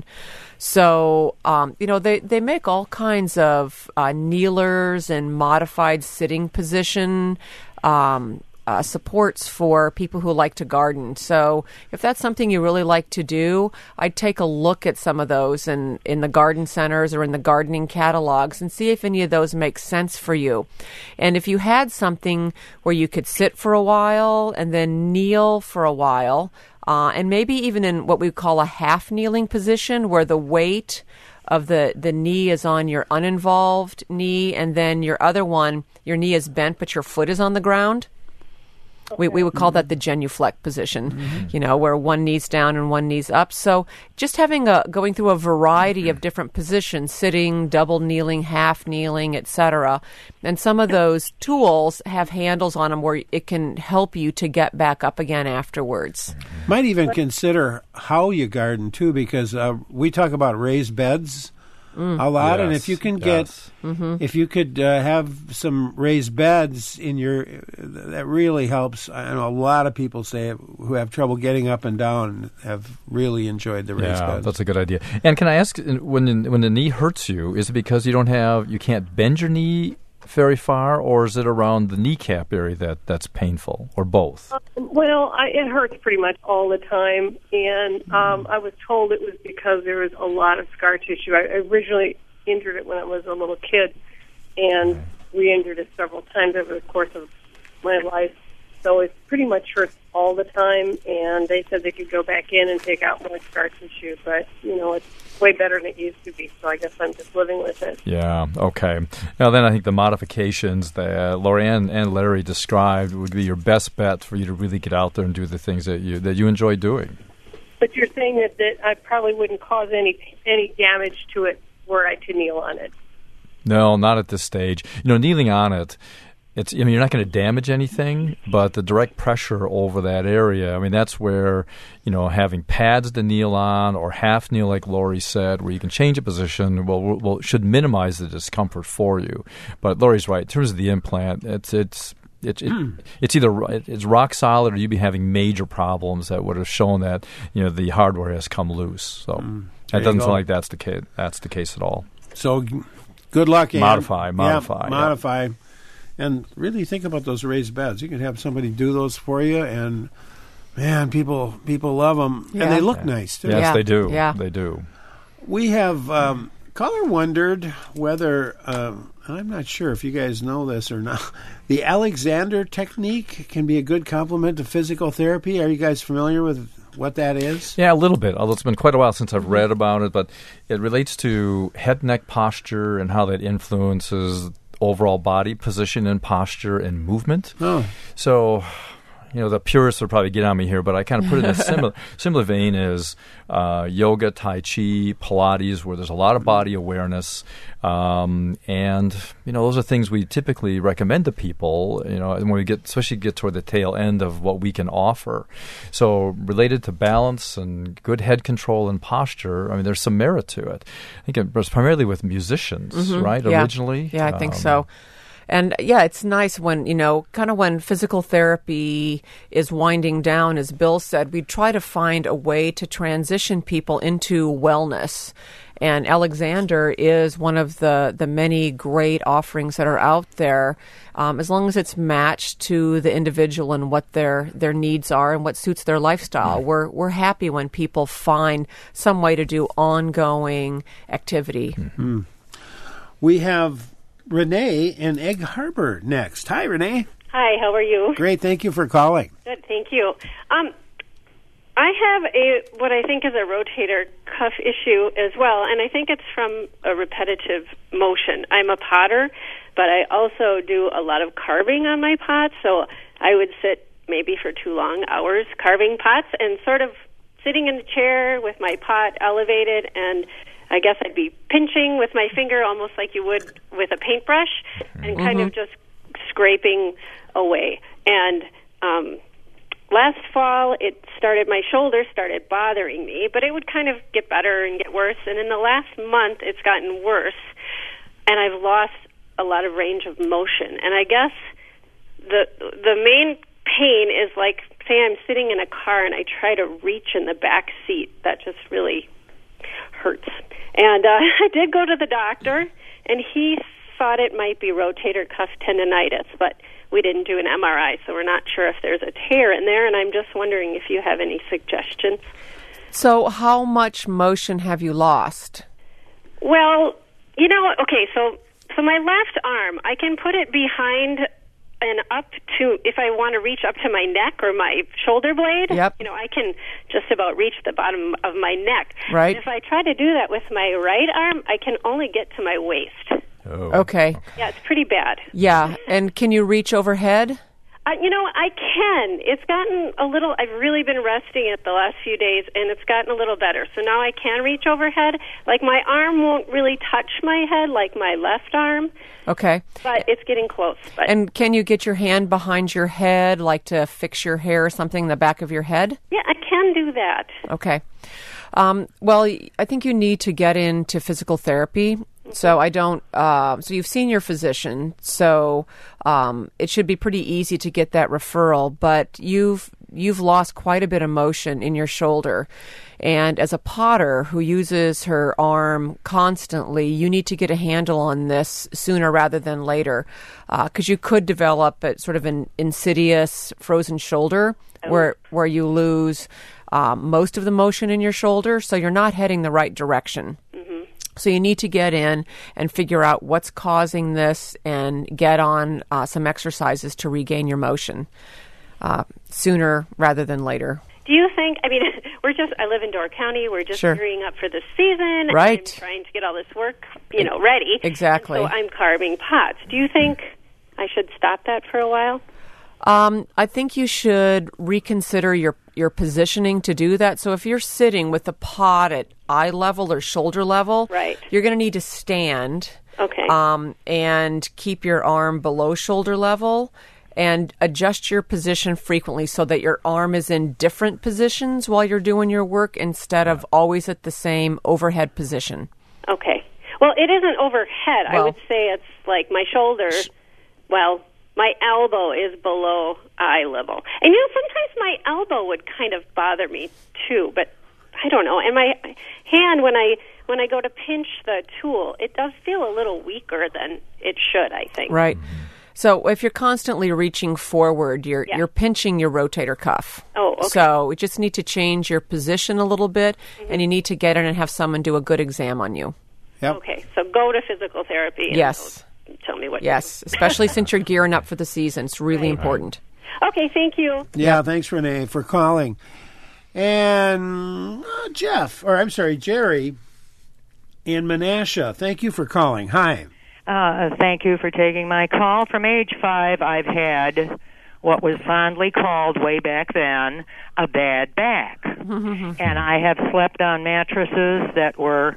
So, um, you know, they, they make all kinds of uh, kneelers and modified sitting position um Uh, supports for people who like to garden. So if that's something you really like to do, I'd take a look at some of those in, in the garden centers or in the gardening catalogs and see if any of those make sense for you. And if you had something where you could sit for a while and then kneel for a while, uh, and maybe even in what we call a half kneeling position where the weight of the, the knee is on your uninvolved knee and then your other one, your knee is bent but your foot is on the ground. We we would call that the genuflect position, mm-hmm. you know, where one knee's down and one knee's up. So just having a going through a variety of different positions, sitting, double kneeling, half kneeling, et cetera. And some of those tools have handles on them where it can help you to get back up again afterwards. Might even consider how you garden too, because uh, we talk about raised beds. Mm. A lot, yes, and if you can get, yes. mm-hmm. if you could uh, have some raised beds in your, that really helps. I know a lot of people say it, who have trouble getting up and down have really enjoyed the raised yeah, beds. That's a good idea. And can I ask, when when the knee hurts you, is it because you don't have, you can't bend your knee very far, or is it around the kneecap area that, that's painful, or both? Um, well, I, it hurts pretty much all the time, and um, I was told it was because there was a lot of scar tissue. I originally injured it when I was a little kid, and re-injured it several times over the course of my life. So it pretty much hurts all the time, and they said they could go back in and take out more scar tissue, but, you know, it's way better than it used to be, so I guess I'm just living with it. Yeah, okay. Now then I think the modifications that Lorianne and Larry described would be your best bet for you to really get out there and do the things that you that you enjoy doing. But you're saying that, that I probably wouldn't cause any any damage to it were I to kneel on it. No, not at this stage. You know, kneeling on it, it's, I mean, you're not going to damage anything, but the direct pressure over that area, I mean, that's where, you know, having pads to kneel on or half kneel, like Lori said, where you can change a position, well, well, should minimize the discomfort for you. But Lori's right. In terms of the implant, it's it's it, it, it's either it's rock solid or you'd be having major problems that would have shown that, you know, the hardware has come loose. So mm, it doesn't sound like that's the case. That's the case at all. So good luck, Ann. Modify, modify, yeah, modify. Yeah. And really think about those raised beds. You can have somebody do those for you, and, man, people people love them. Yeah. And they look yeah. nice, too. Yes, yeah. they do. Yeah. They do. We have, um, caller wondered whether, um, I'm not sure if you guys know this or not, the Alexander technique can be a good complement to physical therapy. Are you guys familiar with what that is? Yeah, a little bit, although it's been quite a while since I've read about it, but it relates to head-neck posture and how that influences overall body position and posture and movement. Oh. So, you know, the purists will probably get on me here, but I kind of put it in a similar similar vein as uh, yoga, Tai Chi, Pilates, where there's a lot of body awareness. Um, and, you know, those are things we typically recommend to people, you know, when we get, especially get toward the tail end of what we can offer. So related to balance and good head control and posture, I mean, there's some merit to it. I think it was primarily with musicians, mm-hmm. right, yeah. originally? Yeah, I think um, so. And, yeah, it's nice when, you know, kind of when physical therapy is winding down, as Bill said, we try to find a way to transition people into wellness. And Alexander is one of the, the many great offerings that are out there, um, as long as it's matched to the individual and what their, their needs are and what suits their lifestyle. Mm-hmm. We're we're happy when people find some way to do ongoing activity. Mm-hmm. We have Renee in Egg Harbor next. Hi, Renee. Hi, how are you? Great, thank you for calling. Good, thank you. Um, I have a what I think is a rotator cuff issue as well, and I think it's from a repetitive motion. I'm a potter, but I also do a lot of carving on my pots, so I would sit maybe for two long hours carving pots and sort of sitting in the chair with my pot elevated, and I guess I'd be pinching with my finger almost like you would with a paintbrush and mm-hmm. kind of just scraping away. And um, last fall, it started, my shoulder started bothering me, but it would kind of get better and get worse. And in the last month, it's gotten worse, and I've lost a lot of range of motion. And I guess the the main pain is like, say I'm sitting in a car and I try to reach in the back seat. That just really hurts. And uh, I did go to the doctor, and he thought it might be rotator cuff tendonitis, but we didn't do an M R I, so we're not sure if there's a tear in there, and I'm just wondering if you have any suggestions. So how much motion have you lost? Well, you know, okay, so so my left arm, I can put it behind and up to, if I want to reach up to my neck or my shoulder blade, yep. you know, I can just about reach the bottom of my neck. Right. And if I try to do that with my right arm, I can only get to my waist. Oh. Okay. Yeah, it's pretty bad. Yeah, and can you reach overhead? Uh, you know, I can. It's gotten a little, I've really been resting it the last few days, and it's gotten a little better. So now I can reach overhead. Like, my arm won't really touch my head like my left arm. Okay. But it's getting close. But And can you get your hand behind your head, like to fix your hair or something in the back of your head? yeah, I can do that. Okay. Um, well, I think you need to get into physical therapy. So I don't. Uh, so you've seen your physician. So um, it should be pretty easy to get that referral. But you've you've lost quite a bit of motion in your shoulder, and as a potter who uses her arm constantly, you need to get a handle on this sooner rather than later, because uh, you could develop a sort of an insidious frozen shoulder oh. where where you lose um, most of the motion in your shoulder. So you're not heading the right direction. So you need to get in and figure out what's causing this and get on uh, some exercises to regain your motion uh, sooner rather than later. Do you think, I mean, we're just, I live in Door County, we're just Sure. gearing up for the season. Right. I'm trying to get all this work, you know, ready. Exactly. And so I'm carving pots. Do you think I should stop that for a while? Um, I think you should reconsider your your positioning to do that. So if you're sitting with the pot at eye level or shoulder level, right. you're going to need to stand. Okay. Um, and keep your arm below shoulder level and adjust your position frequently so that your arm is in different positions while you're doing your work instead of always at the same overhead position. Okay. Well, it isn't overhead. Well, I would say it's like my shoulder, well, my elbow is below eye level. And, you know, sometimes my elbow would kind of bother me, too, but I don't know. And my hand, when I when I go to pinch the tool, it does feel a little weaker than it should, I think. Right. So if you're constantly reaching forward, you're Yeah. you're pinching your rotator cuff. Oh, okay. So you just need to change your position a little bit, mm-hmm. and you need to get in and have someone do a good exam on you. Yep. Okay, so go to physical therapy. And Yes. Tell me what. Yes, especially since you're gearing up for the season. It's really Right. important. Okay, thank you. Yeah, thanks, Renee, for calling. And uh, Jeff, or I'm sorry, Jerry in Menasha, thank you for calling. Hi. Uh, thank you for taking my call. From age five, I've had what was fondly called way back then a bad back. And I have slept on mattresses that were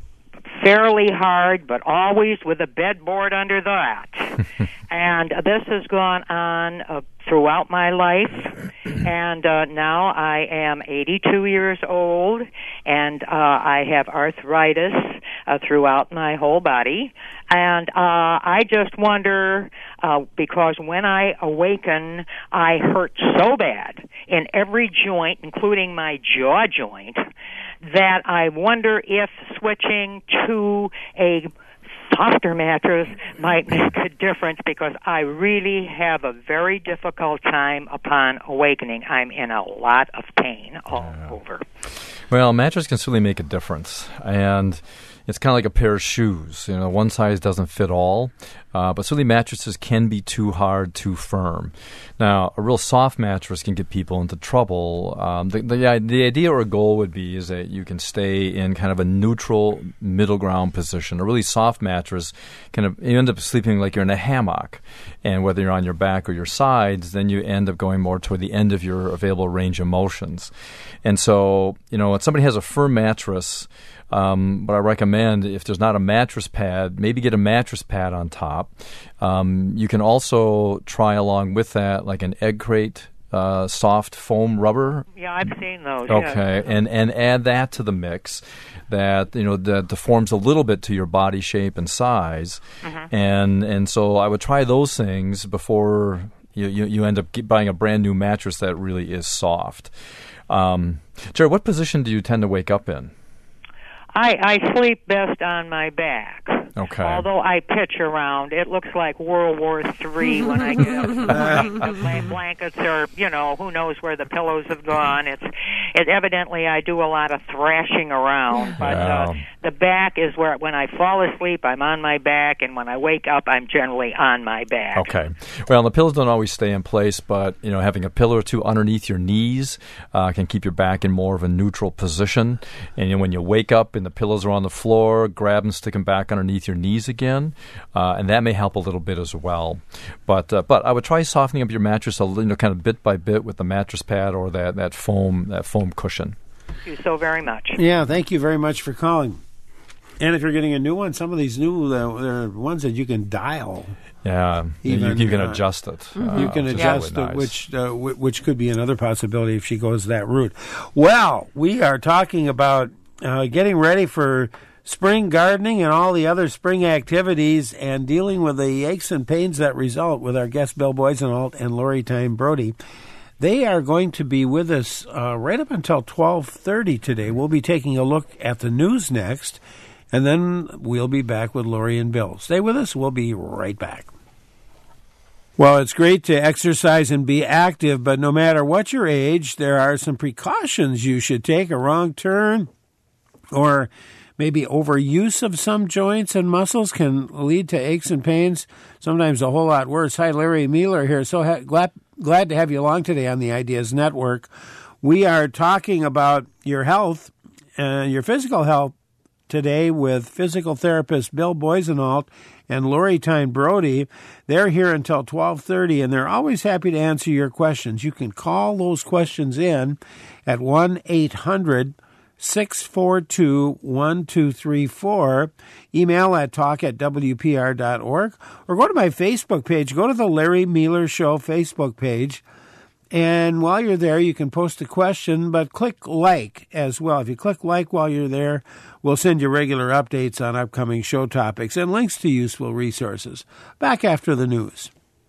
fairly hard, but always with a bedboard under that. And this has gone on uh, throughout my life. And uh, now I am eighty-two years old, and uh, I have arthritis uh, throughout my whole body. And uh, I just wonder, uh, because when I awaken, I hurt so bad in every joint, including my jaw joint, that I wonder if switching to a softer mattress might make a difference, because I really have a very difficult time upon awakening. I'm in a lot of pain all yeah. over. Well, a mattress can certainly make a difference, and it's kind of like a pair of shoes. You know, one size doesn't fit all, uh, but certainly mattresses can be too hard, too firm. Now, a real soft mattress can get people into trouble. Um, the, the the idea or goal would be is that you can stay in kind of a neutral middle ground position. A really soft mattress, kind of you end up sleeping like you're in a hammock, and whether you're on your back or your sides, then you end up going more toward the end of your available range of motions. And so, you know, when somebody has a firm mattress, Um, but I recommend, if there's not a mattress pad, maybe get a mattress pad on top. Um, you can also try along with that like an egg crate uh, soft foam rubber. Yeah, I've seen those. Okay, yeah. and and add that to the mix. That you know that deforms a little bit to your body shape and size, mm-hmm. and and so I would try those things before you you, you end up buying a brand new mattress that really is soft. Um, Jerry, what position do you tend to wake up in? I, I sleep best on my back. Okay. Although I pitch around, it looks like World War Three when I get up. My blankets are, you know, who knows where the pillows have gone. It's it, evidently I do a lot of thrashing around, but Yeah. uh, the back is where when I fall asleep, I'm on my back, and when I wake up, I'm generally on my back. Okay. Well, the pillows don't always stay in place, but you know, having a pillow or two underneath your knees uh, can keep your back in more of a neutral position. And you know, when you wake up and the pillows are on the floor, grab them, stick them back underneath your knees again, uh, and that may help a little bit as well. But uh, but I would try softening up your mattress a little, you know, kind of bit by bit with the mattress pad or that, that foam that foam cushion. Thank you so very much. Yeah, thank you very much for calling. And if you're getting a new one, some of these new, uh, there are ones that you can dial. Yeah, Even, you, you can uh, adjust it. Mm-hmm. You uh, can which is adjust really it, nice. which uh, w- which could be another possibility if she goes that route. Well, we are talking about uh, getting ready for spring gardening and all the other spring activities and dealing with the aches and pains that result with our guests Bill Boysenalt and Lori Tyne Brody. They are going to be with us uh, right up until twelve thirty today. We'll be taking a look at the news next, and then we'll be back with Lori and Bill. Stay with us. We'll be right back. Well, it's great to exercise and be active, but no matter what your age, there are some precautions you should take. A wrong turn or maybe overuse of some joints and muscles can lead to aches and pains, sometimes a whole lot worse. Hi, Larry Mueller here. So ha- glad, glad to have you along today on the Ideas Network. We are talking about your health, uh, your physical health today with physical therapist Bill Boysenalt and Lori Tyne Brody. They're here until twelve thirty, and they're always happy to answer your questions. You can call those questions in at one eight hundred six four two one two three four. Email at talk at w p r dot org, or go to my Facebook page. Go to the Larry Mueller Show Facebook page. And while you're there, you can post a question, but click like as well. If you click like while you're there, we'll send you regular updates on upcoming show topics and links to useful resources. Back after the news.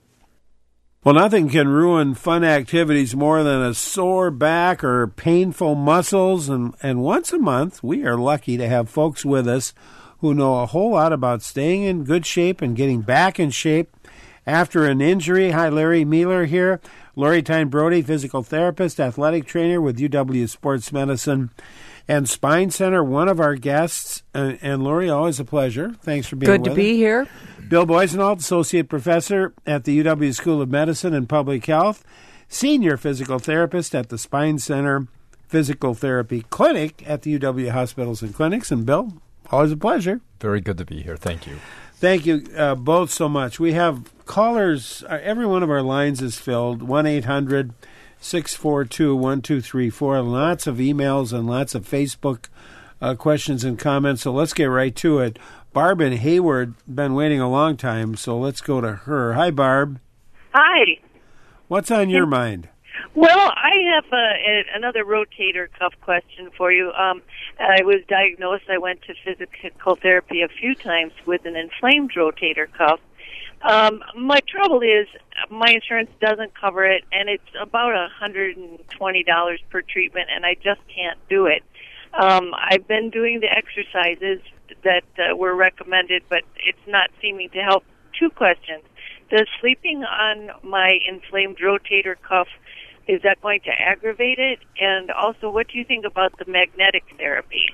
Well, nothing can ruin fun activities more than a sore back or painful muscles. And, and once a month, we are lucky to have folks with us who know a whole lot about staying in good shape and getting back in shape after an injury. Hi, Larry Mueller here. Lori Tyne Brody, physical therapist, athletic trainer with U W Sports Medicine and Spine Center, one of our guests. And, and Lori, always a pleasure. Thanks for being Good with us. to be here. Bill Boysenalt, associate professor at the U W School of Medicine and Public Health, senior physical therapist at the Spine Center Physical Therapy Clinic at the U W Hospitals and Clinics. And Bill, always a pleasure. Very good to be here. Thank you. Thank you uh, both so much. We have callers. Uh, every one of our lines is filled. one eight hundred six four two one two three four. Lots of emails and lots of Facebook uh, questions and comments. So let's get right to it. Barb in Hayward, been waiting a long time, so let's go to her. Hi, Barb. Hi. What's on your mind? Well, I have uh, a, another rotator cuff question for you. Um, I was diagnosed. I went to physical therapy a few times with an inflamed rotator cuff. Um, my trouble is my insurance doesn't cover it, and it's about one hundred twenty dollars per treatment, and I just can't do it. Um, I've been doing the exercises that uh, were recommended, but it's not seeming to help. Two questions. Does sleeping on my inflamed rotator cuff, is that going to aggravate it? And also, what do you think about the magnetic therapy?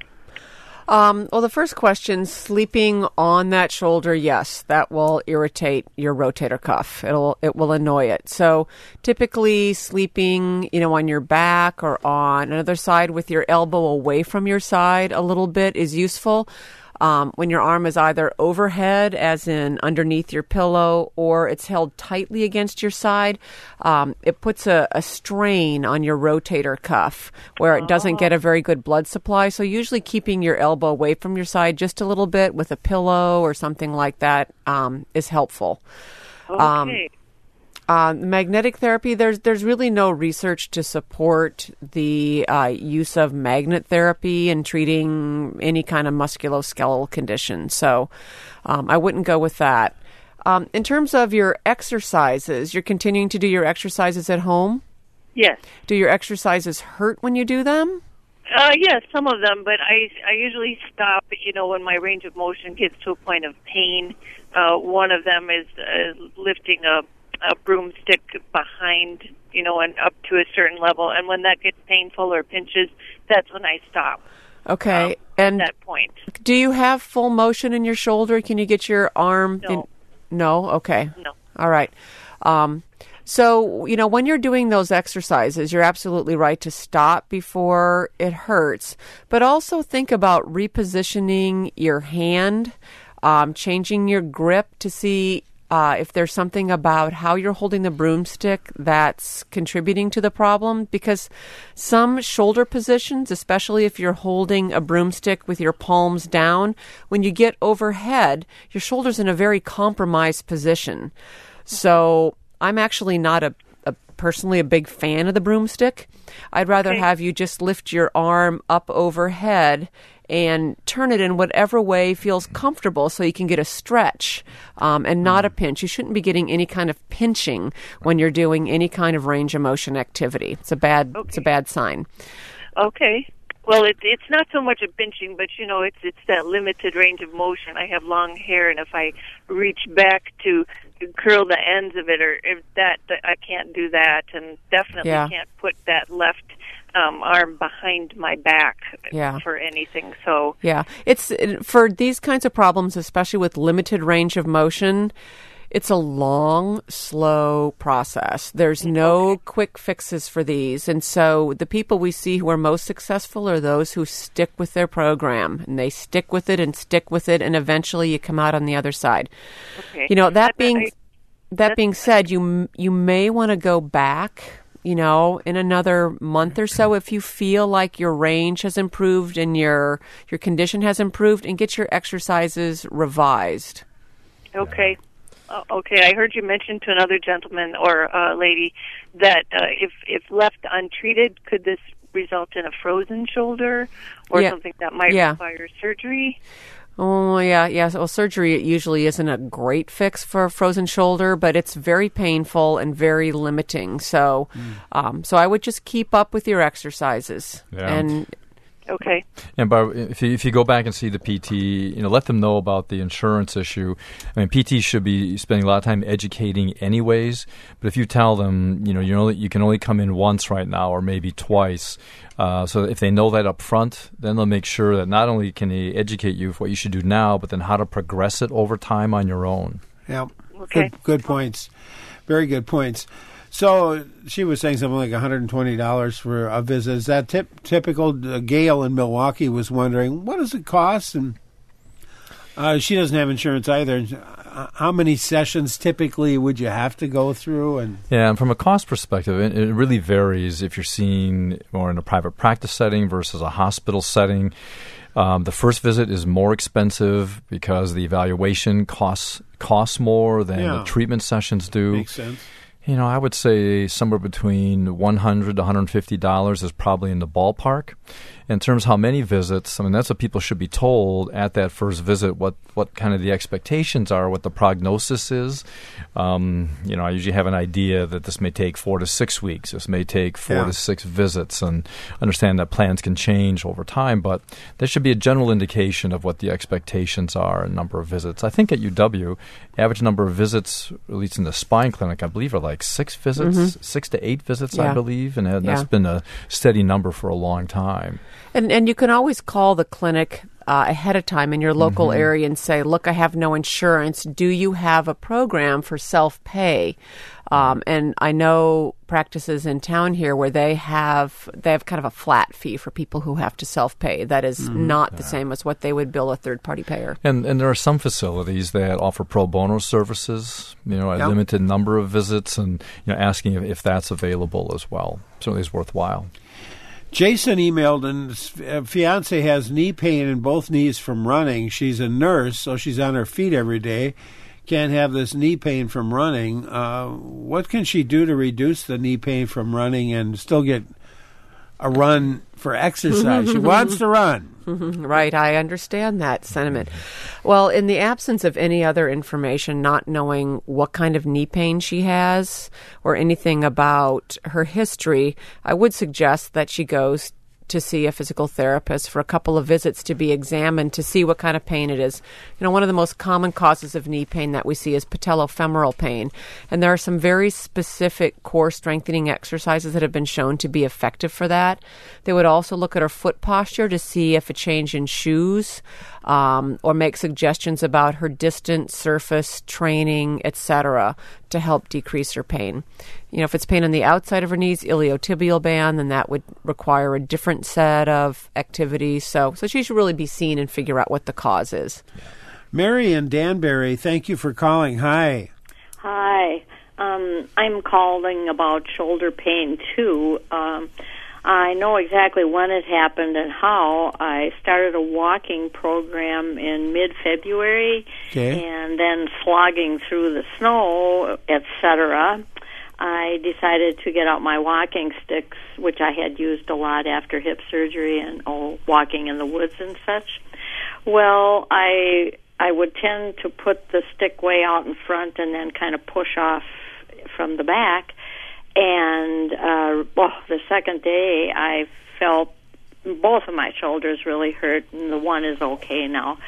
Um, well, the first question, sleeping on that shoulder, yes, that will irritate your rotator cuff. It'll, it will annoy it. So typically sleeping, you know, on your back or on another side with your elbow away from your side a little bit is useful. Um, when your arm is either overhead, as in underneath your pillow, or it's held tightly against your side, um, it puts a, a strain on your rotator cuff where it doesn't get a very good blood supply. So usually keeping your elbow away from your side just a little bit with a pillow or something like that um, is helpful. Okay. Um, Uh, magnetic therapy, there's there's really no research to support the uh, use of magnet therapy in treating any kind of musculoskeletal condition. So um, I wouldn't go with that. Um, in terms of your exercises, you're continuing to do your exercises at home? Yes. Do your exercises hurt when you do them? Uh, yes, some of them, but I, I usually stop, you know, when my range of motion gets to a point of pain. Uh, one of them is uh, lifting a a broomstick behind, you know, and up to a certain level. And when that gets painful or pinches, that's when I stop. Okay. Um, and at that point. Do you have full motion in your shoulder? Can you get your arm? No. In? No? Okay. No. All right. Um, so, you know, when you're doing those exercises, you're absolutely right to stop before it hurts. But also think about repositioning your hand, um, changing your grip to see Uh, if there's something about how you're holding the broomstick that's contributing to the problem, because some shoulder positions, especially if you're holding a broomstick with your palms down, when you get overhead, your shoulder's in a very compromised position. So I'm actually not a, a personally a big fan of the broomstick. I'd rather Okay. have you just lift your arm up overhead and turn it in whatever way feels comfortable so you can get a stretch um, and not a pinch. You shouldn't be getting any kind of pinching when you're doing any kind of range of motion activity. It's a bad Okay. it's a bad sign. Okay. Well, it, it's not so much a pinching, but, you know, it's it's that limited range of motion. I have long hair, and if I reach back to curl the ends of it, or if that, that I can't do that, and definitely Yeah. can't put that left um, arm behind my back Yeah. for anything. So Yeah, it's for these kinds of problems, especially with limited range of motion. It's a long, slow process. There's no quick fixes for these. And so the people we see who are most successful are those who stick with their program. And they stick with it and stick with it, and eventually you come out on the other side. Okay. You know, that I- being I- that being said, you you may want to go back, you know, in another month or so if you feel like your range has improved and your your condition has improved, and get your exercises revised. Okay. Uh, okay, I heard you mention to another gentleman or uh, lady that uh, if if left untreated, could this result in a frozen shoulder or Yeah. something that might Yeah. require surgery? Oh, yeah, yeah. Well, surgery usually isn't a great fix for a frozen shoulder, but it's very painful and very limiting. So, um, so I would just keep up with your exercises. Yeah. And Okay. And Barb, if you, if you go back and see the P T, you know, let them know about the insurance issue. I mean, P T should be spending a lot of time educating anyways. But if you tell them, you know, you only you can only come in once right now, or maybe twice. Uh, so if they know that up front, then they'll make sure that not only can they educate you for what you should do now, but then how to progress it over time on your own. Yeah. Okay. Good, good points. Very good points. So she was saying something like one hundred twenty dollars for a visit. Is that tip, typical? Uh, Gail in Milwaukee was wondering, what does it cost? And uh, she doesn't have insurance either. Uh, How many sessions typically would you have to go through? And Yeah, and from a cost perspective, it, it really varies if you're seeing more in a private practice setting versus a hospital setting. Um, the first visit is more expensive because the evaluation costs costs more than Yeah. the treatment sessions do. Makes sense. You know, I would say somewhere between one hundred dollars to one hundred fifty dollars is probably in the ballpark. In terms of how many visits, I mean, that's what people should be told at that first visit, what, what kind of the expectations are, what the prognosis is. Um, you know, I usually have an idea that this may take four to six weeks. This may take four Yeah. to six visits, and understand that plans can change over time. But there should be a general indication of what the expectations are and number of visits. I think at U W, average number of visits, at least in the spine clinic, I believe are like six visits, Mhm. six to eight visits, Yeah. I believe. And that- that's Yeah. been a steady number for a long time. And and you can always call the clinic uh, ahead of time in your local Mhm. area and say, look, I have no insurance. Do you have a program for self-pay? Um, and I know practices in town here where they have they have kind of a flat fee for people who have to self-pay. That is Mhm. not the same as what they would bill a third-party payer. And and there are some facilities that offer pro bono services, you know, a Yep. limited number of visits, and you know, asking if, if that's available as well. Certainly is worthwhile. Jason emailed, and his uh, fiance has knee pain in both knees from running. She's a nurse, so she's on her feet every day. Can't have this knee pain from running. Uh, what can she do to reduce the knee pain from running and still get a run for exercise? She wants to run. Right, I understand that sentiment. Well, in the absence of any other information, not knowing what kind of knee pain she has or anything about her history, I would suggest that she goes to see a physical therapist for a couple of visits to be examined to see what kind of pain it is. You know, one of the most common causes of knee pain that we see is patellofemoral pain. And there are some very specific core strengthening exercises that have been shown to be effective for that. They would also look at her foot posture to see if a change in shoes um, or make suggestions about her distance, surface, training, et cetera to help decrease her pain. You know, if it's pain on the outside of her knees, iliotibial band, then that would require a different set of activities. So, so she should really be seen and figure out what the cause is. Mary in Danbury, thank you for calling. Hi. Hi. Um, I'm calling about shoulder pain, too. Um, I know exactly when it happened and how. I started a walking program in mid-February, okay. and then slogging through the snow, et cetera, I decided to get out my walking sticks, which I had used a lot after hip surgery and oh, walking in the woods and such. Well, I I would tend to put the stick way out in front and then kind of push off from the back. And uh, well, the second day, I felt both of my shoulders really hurt, and the one is okay now.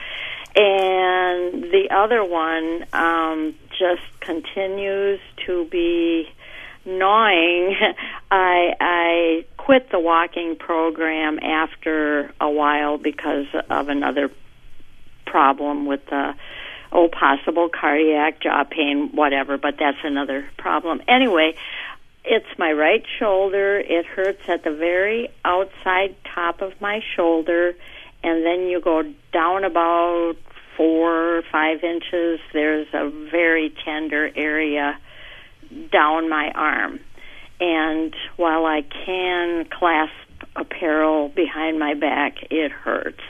And the other one um, just continues to be gnawing. I, I quit the walking program after a while because of another problem with the, oh, possible cardiac, jaw pain, whatever, but that's another problem. Anyway, it's my right shoulder. It hurts at the very outside top of my shoulder, and then you go down about four or five inches. There's a very tender area down my arm. And while I can clasp apparel behind my back, it hurts.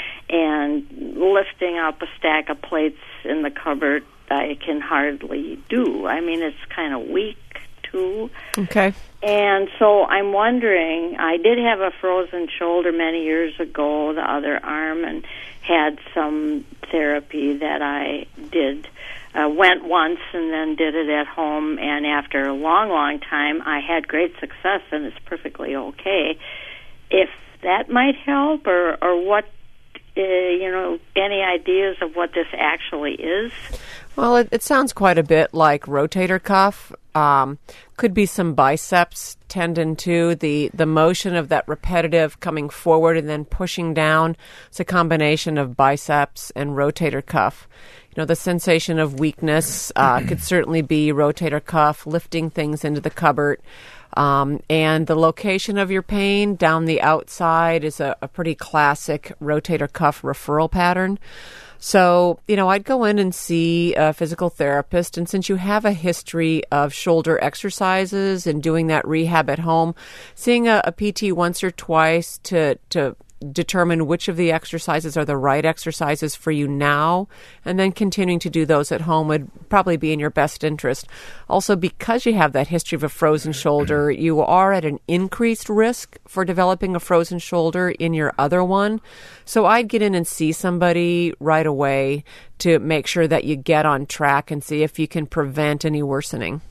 And lifting up a stack of plates in the cupboard, I can hardly do. I mean, it's kind of weak, too. Okay. And so I'm wondering, I did have a frozen shoulder many years ago, the other arm, and had some therapy that I did. Uh, went once and then did it at home, and after a long, long time, I had great success, and it's perfectly okay. If that might help, or, or what, uh, you know, any ideas of what this actually is? Well, it, it sounds quite a bit like rotator cuff. Um, could be some biceps tendon too. The the motion of that repetitive coming forward and then pushing down. It's a combination of biceps and rotator cuff. You know, the sensation of weakness uh, could certainly be rotator cuff, lifting things into the cupboard. Um, and the location of your pain down the outside is a, a pretty classic rotator cuff referral pattern. So, you know, I'd go in and see a physical therapist. And since you have a history of shoulder exercises and doing that rehab at home, seeing a, a P T once or twice to, to determine which of the exercises are the right exercises for you now, and then continuing to do those at home would probably be in your best interest. Also, because you have that history of a frozen shoulder, you are at an increased risk for developing a frozen shoulder in your other one. So I'd get in and see somebody right away to make sure that you get on track and see if you can prevent any worsening.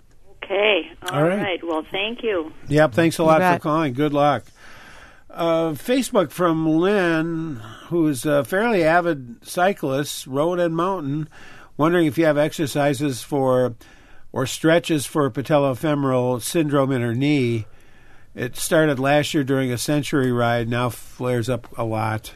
Okay. All, All right. right. Well, thank you. Yep, thanks a lot You bet. for calling. Good luck. Uh, Facebook from Lynn, who is a fairly avid cyclist, road and mountain, wondering if you have exercises for or stretches for patellofemoral syndrome in her knee. It started last year during a Century ride, now flares up a lot.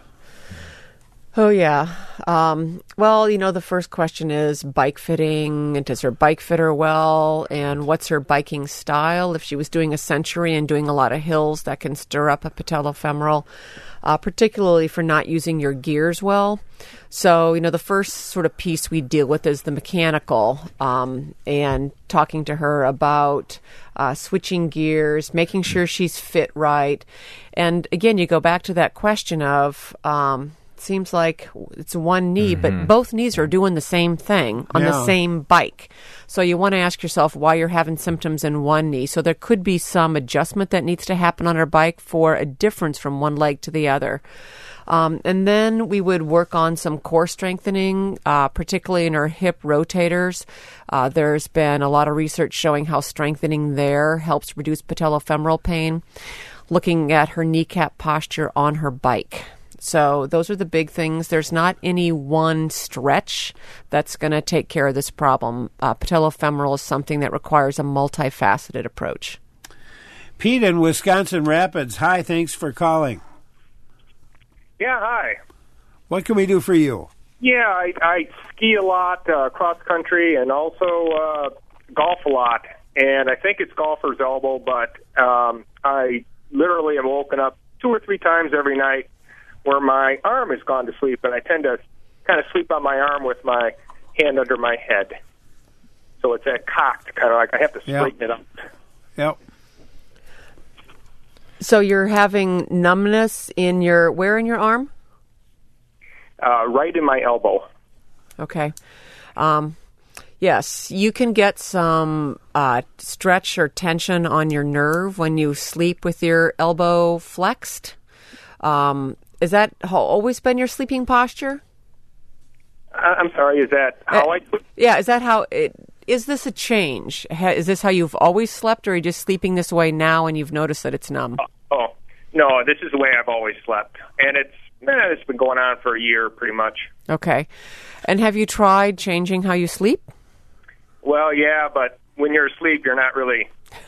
Oh, yeah. Um, well, you know, the first question is bike fitting. And does her bike fit her well? And what's her biking style? If she was doing a Century and doing a lot of hills, that can stir up a patellofemoral, uh, particularly for not using your gears well. So, you know, the first sort of piece we deal with is the mechanical, um, and talking to her about uh, switching gears, making sure she's fit right. And again, you go back to that question of, um, seems like it's one knee, mm-hmm. but both knees are doing the same thing on yeah. the same bike. So you want to ask yourself why you're having symptoms in one knee. So there could be some adjustment that needs to happen on her bike for a difference from one leg to the other. Um, and then we would work on some core strengthening, uh, particularly in her hip rotators. Uh, there's been a lot of research showing how strengthening there helps reduce patellofemoral pain. looking at her kneecap posture on her bike. So those are the big things. There's not any one stretch that's going to take care of this problem. Uh, patellofemoral is something that requires a multifaceted approach. Pete in Wisconsin Rapids. Hi, thanks for calling. Yeah, hi. What can we do for you? Yeah, I, I ski a lot, uh, cross country, and also uh, golf a lot. And I think it's golfer's elbow, but um, I literally am woken up two or three times every night where my arm has gone to sleep, and I tend to kind of sleep on my arm with my hand under my head. So it's that cocked, kind of like I have to straighten Yep. it up. Yep. So you're having numbness in your, where in your arm? Uh, right in my elbow. Okay. Um, yes, you can get some uh, stretch or tension on your nerve when you sleep with your elbow flexed. Um, is that ho- always been your sleeping posture? Uh, I'm sorry, is that how Uh, I... Yeah, is that how it... Is this a change? Ha- Is this how you've always slept, or are you just sleeping this way now and you've noticed that it's numb? Oh, no, this is the way I've always slept. And it's eh, it's been going on for a year, pretty much. Okay. And have you tried changing how you sleep? Well, yeah, but when you're asleep, you're not really...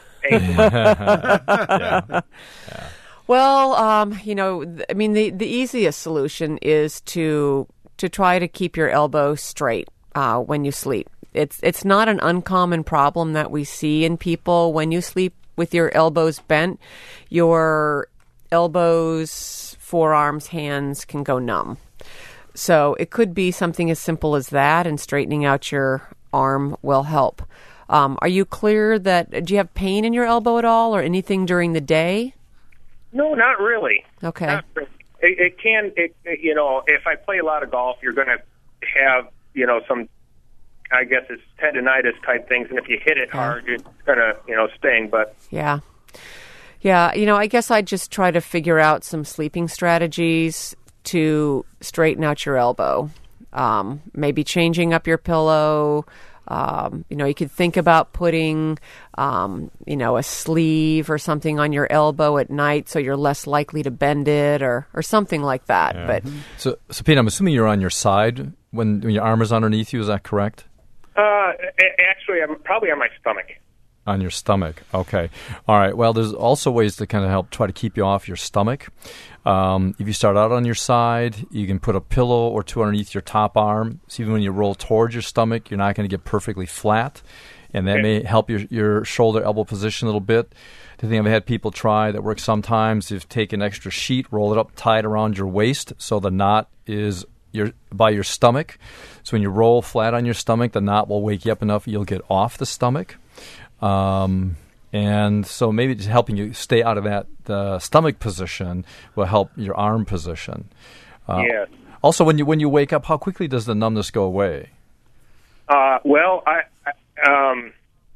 yeah. Well, um, you know, th- I mean, the, the easiest solution is to to try to keep your elbow straight uh, when you sleep. It's it's not an uncommon problem that we see in people. When you sleep with your elbows bent, your elbows, forearms, hands can go numb. So it could be something as simple as that, and straightening out your arm will help. Um, are you clear that, do you have pain in your elbow at all or anything during the day? No, not really. Okay. Not really. It, it can, it, it, you know, if I play a lot of golf, you're going to have, you know, some, I guess it's tendonitis type things, and if you hit it hard, it's going to, you know, sting, but... Yeah. Yeah, you know, I guess I'd just try to figure out some sleeping strategies to straighten out your elbow. Um, maybe changing up your pillow. Um, you know, you could think about putting, um, you know, a sleeve or something on your elbow at night so you're less likely to bend it, or, or something like that. Yeah. But So, so Pete, I'm assuming you're on your side when, when your arm is underneath you. Is that correct? Uh, a- actually, I'm probably on my stomach. On your stomach. Okay. All right. Well, there's also ways to kind of help try to keep you off your stomach. Um, if you start out on your side, you can put a pillow or two underneath your top arm. So even when you roll towards your stomach, you're not going to get perfectly flat. And that Okay. may help your, your shoulder elbow position a little bit. The thing I've had people try that works sometimes is take an extra sheet, roll it up, tie it around your waist so the knot is your by your stomach. So when you roll flat on your stomach, the knot will wake you up enough you'll get off the stomach. Um, and so maybe just helping you stay out of that uh, stomach position will help your arm position. Uh, Yeah. Also, when you when you wake up, how quickly does the numbness go away? Uh, well, I, I um,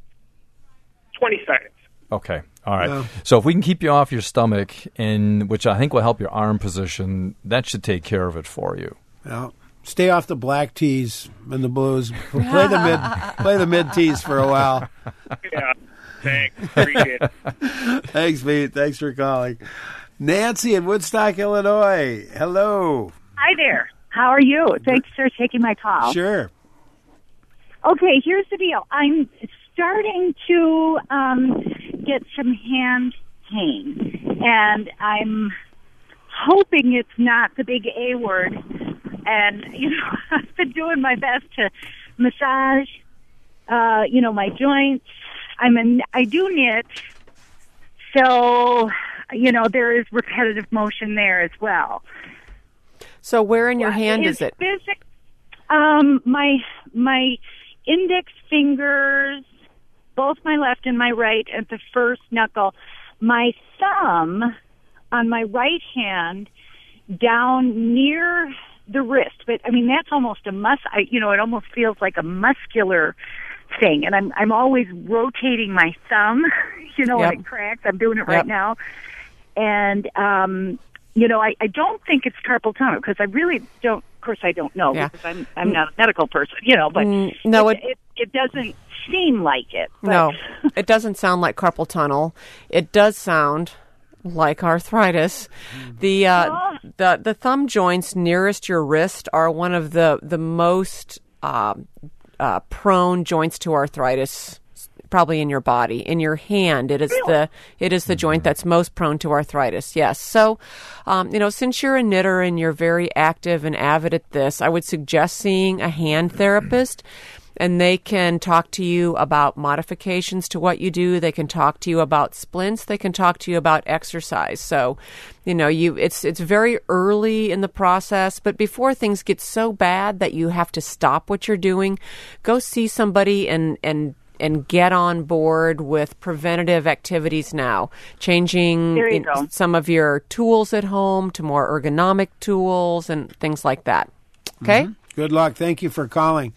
twenty seconds. Okay. All right. Yeah. So if we can keep you off your stomach, and which I think will help your arm position, that should take care of it for you. Yeah. Stay off the black tees and the blues. Play the mid, play the mid tees for a while. Yeah, thanks. Appreciate it. Thanks, Pete. Thanks for calling. Nancy in Woodstock, Illinois. Hello. Hi there. How are you? Thanks for taking my call. Sure. Okay, here's the deal. I'm starting to um, get some hand pain, and I'm hoping it's not the big A word. And, you know, I've been doing my best to massage, uh, you know, my joints. I'm an, I do knit, so, you know, there is repetitive motion there as well. so where in your hand It's is it? Basic, um, my my index fingers, both my left and my right, at the first knuckle. My thumb on my right hand down near the wrist, but I mean that's almost a mus. I, you know, it almost feels like a muscular thing, and I'm I'm always rotating my thumb. You know, Yep. when it cracks, I'm doing it right Yep. now, and um, you know, I, I don't think it's carpal tunnel because I really don't. Of course, I don't know Yeah. because I'm I'm not a medical person. You know, but Mm, no, it, it it doesn't seem like it. But No, it doesn't sound like carpal tunnel. It does sound like arthritis. The uh, the the thumb joints nearest your wrist are one of the the most uh, uh, prone joints to arthritis, probably in your body. In your hand, it is the it is the joint that's most prone to arthritis. Yes. So, um, you know, since you're a knitter and you're very active and avid at this, I would suggest seeing a hand therapist. And they can talk to you about modifications to what you do. They can talk to you about splints. They can talk to you about exercise. So, you know, you it's it's very early in the process, but before things get so bad that you have to stop what you're doing, go see somebody and and and get on board with preventative activities now. Changing There you in- go. some of your tools at home to more ergonomic tools and things like that. Okay? Mhm. Good luck. Thank you for calling.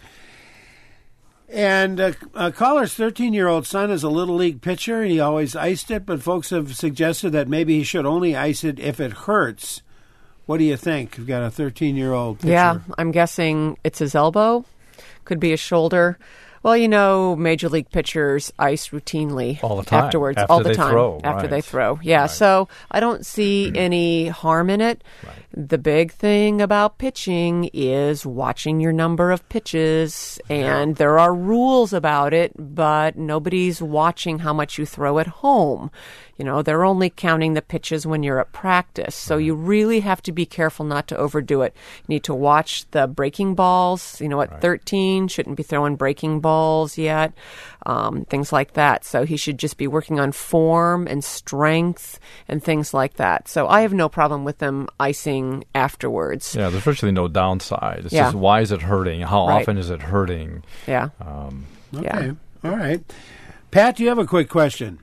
And uh, a caller's thirteen-year-old son is a Little League pitcher. He always iced it, but folks have suggested that maybe he should only ice it if it hurts. What do you think? You've got a thirteen-year-old pitcher. Yeah, I'm guessing it's his elbow. Could be his shoulder. Well, you know, major league pitchers ice routinely All the time. afterwards, After all the they time throw, after right. they throw. Yeah, so I don't see any harm in it. The big thing about pitching is watching your number of pitches, and there are rules about it, but nobody's watching how much you throw at home. You know, they're only counting the pitches when you're at practice. So you really have to be careful not to overdo it. You need to watch the breaking balls. You know, at thirteen, shouldn't be throwing breaking balls yet, um, things like that. So he should just be working on form and strength and things like that. So I have no problem with them icing afterwards. Yeah, there's virtually no downside. It's Yeah. just why is it hurting? How Right. often is it hurting? Yeah. Um, Okay. Yeah. All right. Pat, do you have a quick question?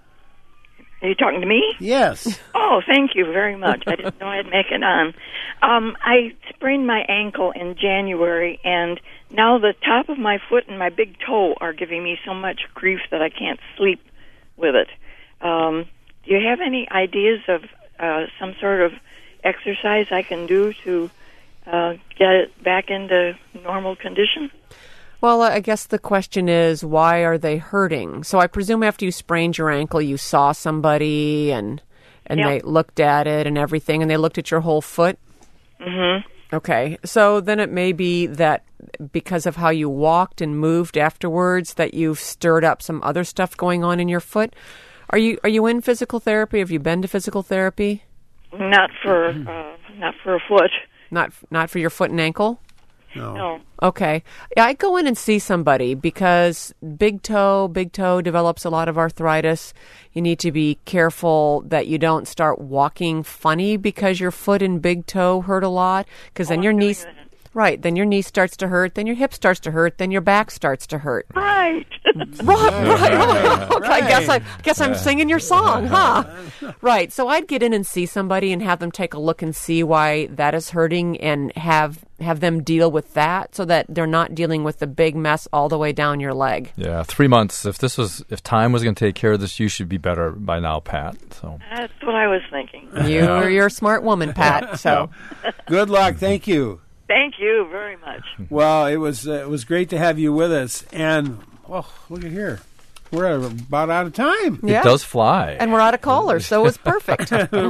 Are you talking to me? Yes. Oh, thank you very much. I didn't know I'd make it on. Um, I sprained my ankle in January, and now the top of my foot and my big toe are giving me so much grief that I can't sleep with it. Um, do you have any ideas of uh, some sort of exercise I can do to uh, get it back into normal condition? Well, I guess the question is, why are they hurting? So I presume after you sprained your ankle, you saw somebody and and Yep. they looked at it and everything, and they looked at your whole foot? Mm-hmm. Okay. So then it may be that because of how you walked and moved afterwards, that you've stirred up some other stuff going on in your foot. Are you are you in physical therapy? Have you been to physical therapy? Not for uh, not for a foot. Not not for your foot and ankle? No. Okay. Yeah, I go in and see somebody because big toe, big toe develops a lot of arthritis. You need to be careful that you don't start walking funny because your foot and big toe hurt a lot, because then your knees right, then your knee starts to hurt, then your hip starts to hurt, then your back starts to hurt. Right. Right, right. Okay, I guess I guess I'm singing your song, huh? Right. So I'd get in and see somebody and have them take a look and see why that is hurting, and have have them deal with that so that they're not dealing with the big mess all the way down your leg. yeah, three months. If this was, if time was going to take care of this, you should be better by now, Pat. So That's what I was thinking. You're you're a smart woman, Pat. So Good luck. Thank you. Thank you very much. Well, it was uh, it was great to have you with us. And, well, look at here. We're about out of time. Yeah. it does fly. and we're out of callers, so it's perfect.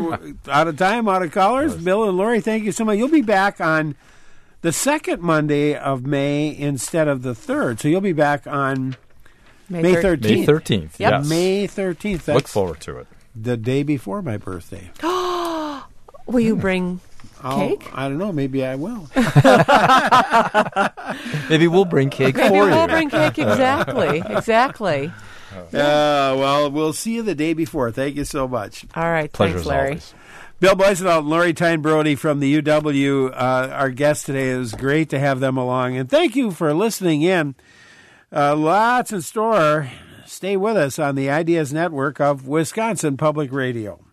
Out of time, out of callers. Bill and Lori, thank you so much. You'll be back on the second Monday of May instead of the third. So you'll be back on May May thir- thirteenth. May thirteenth. Yep. Yes. May thirteenth. Look That's forward to it. the day before my birthday. Will you bring I'll- cake? I don't know. Maybe I will. Maybe we'll bring cake Maybe for we'll you. bring cake. Exactly. Exactly. Uh, well, we'll see you the day before. Thank you so much. All right. Pleasure Thanks, as Larry. always. Bill Boysendahl and Lori Tyne Brody from the U W, uh, our guest today. It was great to have them along. And thank you for listening in. Uh, lots in store. Stay with us on the Ideas Network of Wisconsin Public Radio.